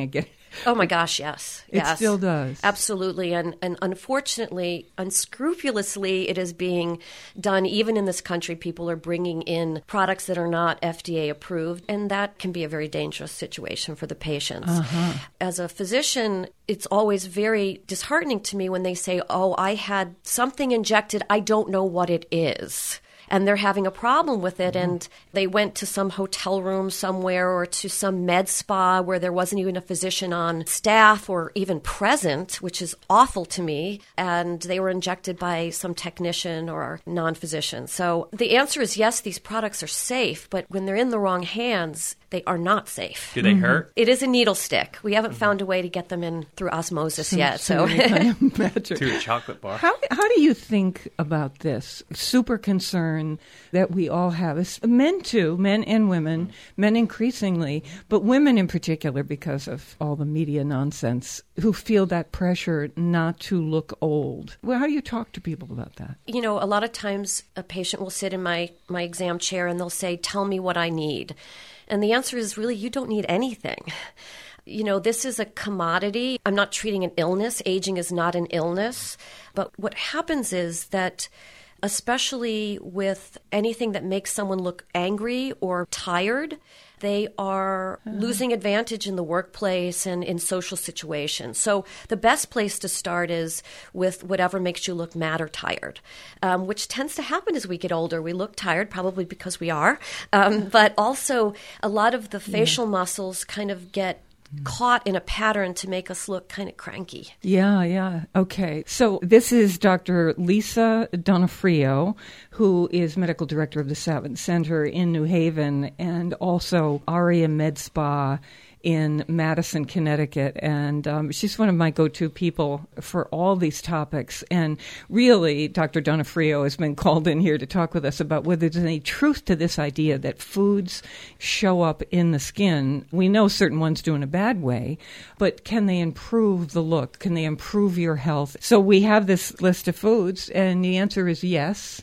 [SPEAKER 8] Oh my gosh, yes.
[SPEAKER 1] It
[SPEAKER 8] yes.
[SPEAKER 1] still does.
[SPEAKER 8] Absolutely. And, and unfortunately, unscrupulously, it is being done even in this country. People are bringing in products that are not F D A approved, and that can be a very dangerous situation for the patients.
[SPEAKER 1] Uh-huh.
[SPEAKER 8] As a physician, it's always very disheartening to me when they say, oh, I had something injected, I don't know what it is. And they're having a problem with it, and they went to some hotel room somewhere or to some med spa where there wasn't even a physician on staff or even present, which is awful to me, and they were injected by some technician or non-physician. So the answer is yes, these products are safe, but when they're in the wrong hands, they are not safe.
[SPEAKER 4] Do they hurt?
[SPEAKER 8] It is a needle stick. We haven't found a way to get them in through osmosis yet. So
[SPEAKER 1] I imagine.
[SPEAKER 4] To a chocolate bar.
[SPEAKER 1] How how do you think about this super concern that we all have? It's men too, men and women, men increasingly, but women in particular because of all the media nonsense, who feel that pressure not to look old. Well, how do you talk to people about that?
[SPEAKER 8] You know, a lot of times a patient will sit in my, my exam chair and they'll say, tell me what I need. And the answer is really, you don't need anything. You know, this is a commodity. I'm not treating an illness. Aging is not an illness. But what happens is that, especially with anything that makes someone look angry or tired, they are losing advantage in the workplace and in social situations. So the best place to start is with whatever makes you look mad or tired, um, which tends to happen as we get older. We look tired, probably because we are, um, but also a lot of the facial yeah. muscles kind of get caught in a pattern to make us look kind of cranky.
[SPEAKER 1] Yeah, yeah. Okay. So this is Doctor Lisa Donofrio, who is medical director of the Savin Center in New Haven, and also Aria Med Spa in Madison, Connecticut. And um, she's one of my go-to people for all these topics. And really, Doctor Donofrio has been called in here to talk with us about whether there's any truth to this idea that foods show up in the skin. We know certain ones do in a bad way, but can they improve the look? Can they improve your health? So we have this list of foods, and the answer is yes.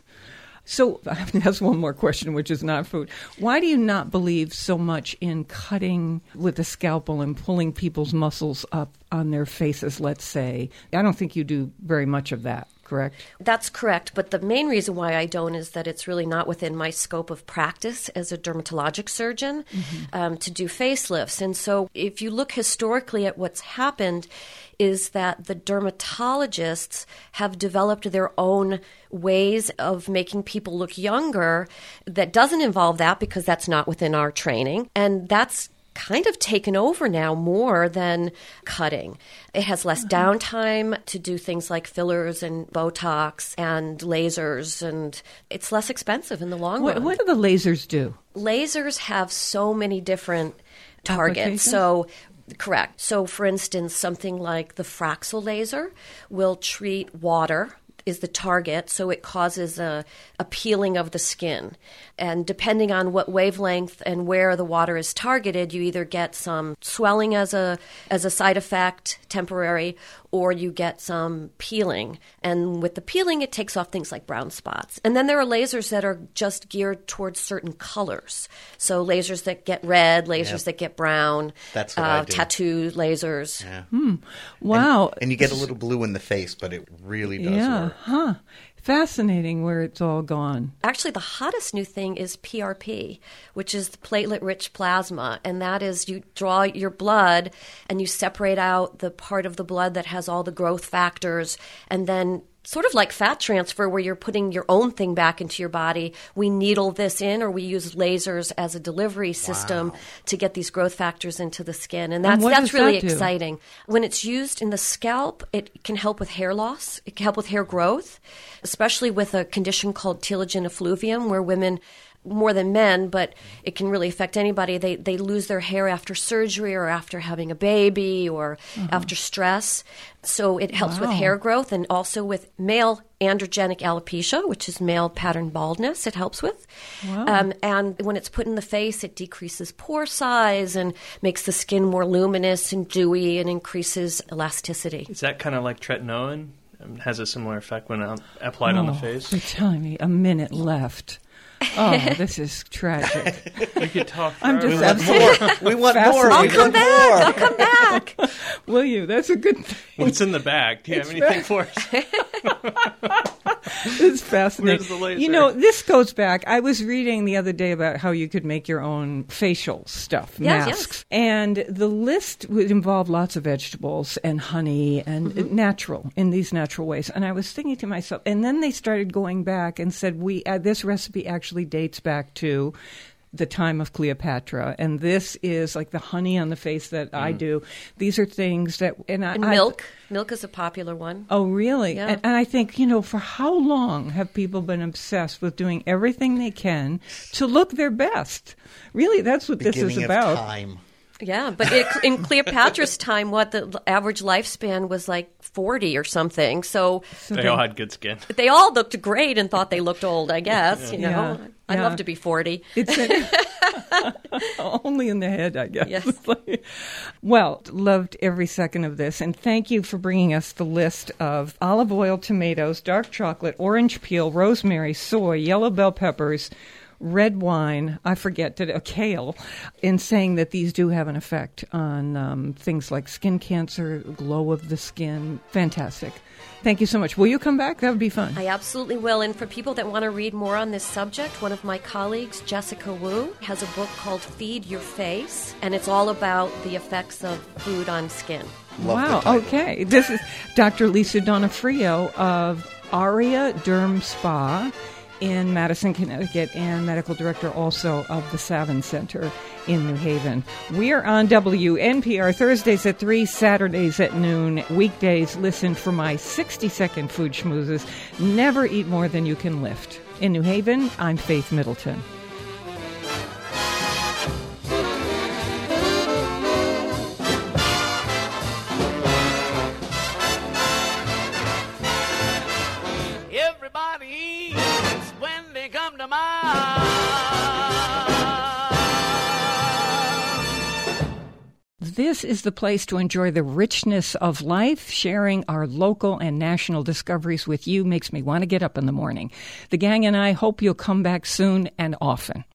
[SPEAKER 1] So I have to ask one more question, which is not food. Why do you not believe so much in cutting with a scalpel and pulling people's muscles up on their faces, let's say? I don't think you do very much of that, correct?
[SPEAKER 8] That's correct. But the main reason why I don't is that it's really not within my scope of practice as a dermatologic surgeon mm-hmm. um, to do facelifts. And so if you look historically at what's happened, is that the dermatologists have developed their own ways of making people look younger that doesn't involve that because that's not within our training. And that's kind of taken over now more than cutting. It has less downtime to do things like fillers and Botox and lasers, and it's less expensive in the long
[SPEAKER 1] what,
[SPEAKER 8] run.
[SPEAKER 1] What do the lasers do?
[SPEAKER 8] Lasers have so many different targets. So correct. So, for instance, something like the Fraxel laser will treat water is the target, so it causes a, a peeling of the skin. And depending on what wavelength and where the water is targeted, you either get some swelling as a as a side effect, temporary, or you get some peeling. And with the peeling, it takes off things like brown spots. And then there are lasers that are just geared towards certain colors. So lasers that get red, lasers
[SPEAKER 3] Yep.
[SPEAKER 8] that get brown,
[SPEAKER 3] That's what
[SPEAKER 8] uh,
[SPEAKER 3] I do.
[SPEAKER 8] tattoo lasers.
[SPEAKER 3] Yeah.
[SPEAKER 1] Wow.
[SPEAKER 3] And, and you get a little blue in the face, but it really does
[SPEAKER 1] yeah,
[SPEAKER 3] work.
[SPEAKER 1] huh. Fascinating where it's all gone.
[SPEAKER 8] Actually, the hottest new thing is P R P, which is the platelet-rich plasma, and that is you draw your blood and you separate out the part of the blood that has all the growth factors, and then sort of like fat transfer where you're putting your own thing back into your body, we needle this in or we use lasers as a delivery system
[SPEAKER 3] Wow.
[SPEAKER 8] to get these growth factors into the skin. And that's
[SPEAKER 1] what
[SPEAKER 8] that's
[SPEAKER 1] does
[SPEAKER 8] really
[SPEAKER 1] that do?
[SPEAKER 8] exciting. When it's used in the scalp, it can help with hair loss. It can help with hair growth, especially with a condition called telogen effluvium where women, more than men, but it can really affect anybody. They they lose their hair after surgery or after having a baby or uh-huh. after stress. So it helps
[SPEAKER 1] Wow.
[SPEAKER 8] with hair growth and also with male androgenic alopecia, which is male pattern baldness. It helps with.
[SPEAKER 1] Wow.
[SPEAKER 8] Um, and when it's put in the face, it decreases pore size and makes the skin more luminous and dewy and increases elasticity.
[SPEAKER 4] Is that kind of like tretinoin? It has a similar effect when uh, applied on the
[SPEAKER 1] Oh,
[SPEAKER 4] face.
[SPEAKER 1] They're telling me a minute left. Oh, this is tragic.
[SPEAKER 4] We could talk
[SPEAKER 1] I'm
[SPEAKER 4] forever.
[SPEAKER 1] just
[SPEAKER 3] We want
[SPEAKER 1] absolutely
[SPEAKER 3] more. We want more.
[SPEAKER 1] I'll
[SPEAKER 3] We
[SPEAKER 8] Come
[SPEAKER 3] want
[SPEAKER 8] back.
[SPEAKER 3] more.
[SPEAKER 8] I'll come back.
[SPEAKER 1] Will you? That's a good thing.
[SPEAKER 4] What's in the bag? Do you have
[SPEAKER 1] It's
[SPEAKER 4] anything
[SPEAKER 1] very-
[SPEAKER 4] for us?
[SPEAKER 1] It's fascinating.
[SPEAKER 4] Where's the laser?
[SPEAKER 1] You know, this goes back. I was reading the other day about how you could make your own facial stuff,
[SPEAKER 8] Yes,
[SPEAKER 1] masks. And the list would involve lots of vegetables and honey and
[SPEAKER 8] Mm-hmm.
[SPEAKER 1] natural, in these natural ways. And I was thinking to myself, and then they started going back and said, "We uh, this recipe actually dates back to the time of Cleopatra, and this is like the honey on the face that I do. These are things that and, I,
[SPEAKER 8] And
[SPEAKER 1] I-
[SPEAKER 8] milk. Milk is a popular one.
[SPEAKER 1] Oh, really?
[SPEAKER 8] Yeah.
[SPEAKER 1] And, and I think, you know, for how long have people been obsessed with doing everything they can to look their best? Really, that's what this
[SPEAKER 3] Beginning
[SPEAKER 1] is
[SPEAKER 3] of
[SPEAKER 1] about.
[SPEAKER 3] time.
[SPEAKER 8] Yeah, but it, in Cleopatra's time, what the average lifespan was like forty or something. So
[SPEAKER 4] They all had good skin.
[SPEAKER 8] they all looked great and thought they looked old, I guess. You know,
[SPEAKER 1] Yeah,
[SPEAKER 8] I'd
[SPEAKER 1] yeah.
[SPEAKER 8] love to be forty.
[SPEAKER 1] It's in- only in the head, I guess.
[SPEAKER 8] Yes.
[SPEAKER 1] It's like- well, loved every second of this. And thank you for bringing us the list of olive oil, tomatoes, dark chocolate, orange peel, rosemary, soy, yellow bell peppers, red wine, I forget, did a kale, in saying that these do have an effect on um, things like skin cancer, glow of the skin. Fantastic. Thank you so much. Will you come back? That would be fun.
[SPEAKER 8] I absolutely will. And for people that want to read more on this subject, one of my colleagues, Jessica Wu, has a book called Feed Your Face, and it's all about the effects of food on skin.
[SPEAKER 3] Love
[SPEAKER 1] Wow.
[SPEAKER 3] the title.
[SPEAKER 1] Okay. This is Doctor Lisa Donofrio of Aria Derm Spa in Madison, Connecticut, and medical director also of the Savin Center in New Haven. We are on W N P R Thursdays at three, Saturdays at noon, weekdays. Listen for my sixty-second food schmoozes. Never eat more than you can lift. In New Haven, I'm Faith Middleton.
[SPEAKER 7] Everybody eats when they come to mind.
[SPEAKER 1] This is the place to enjoy the richness of life. Sharing our local and national discoveries with you makes me want to get up in the morning. The gang and I hope you'll come back soon and often.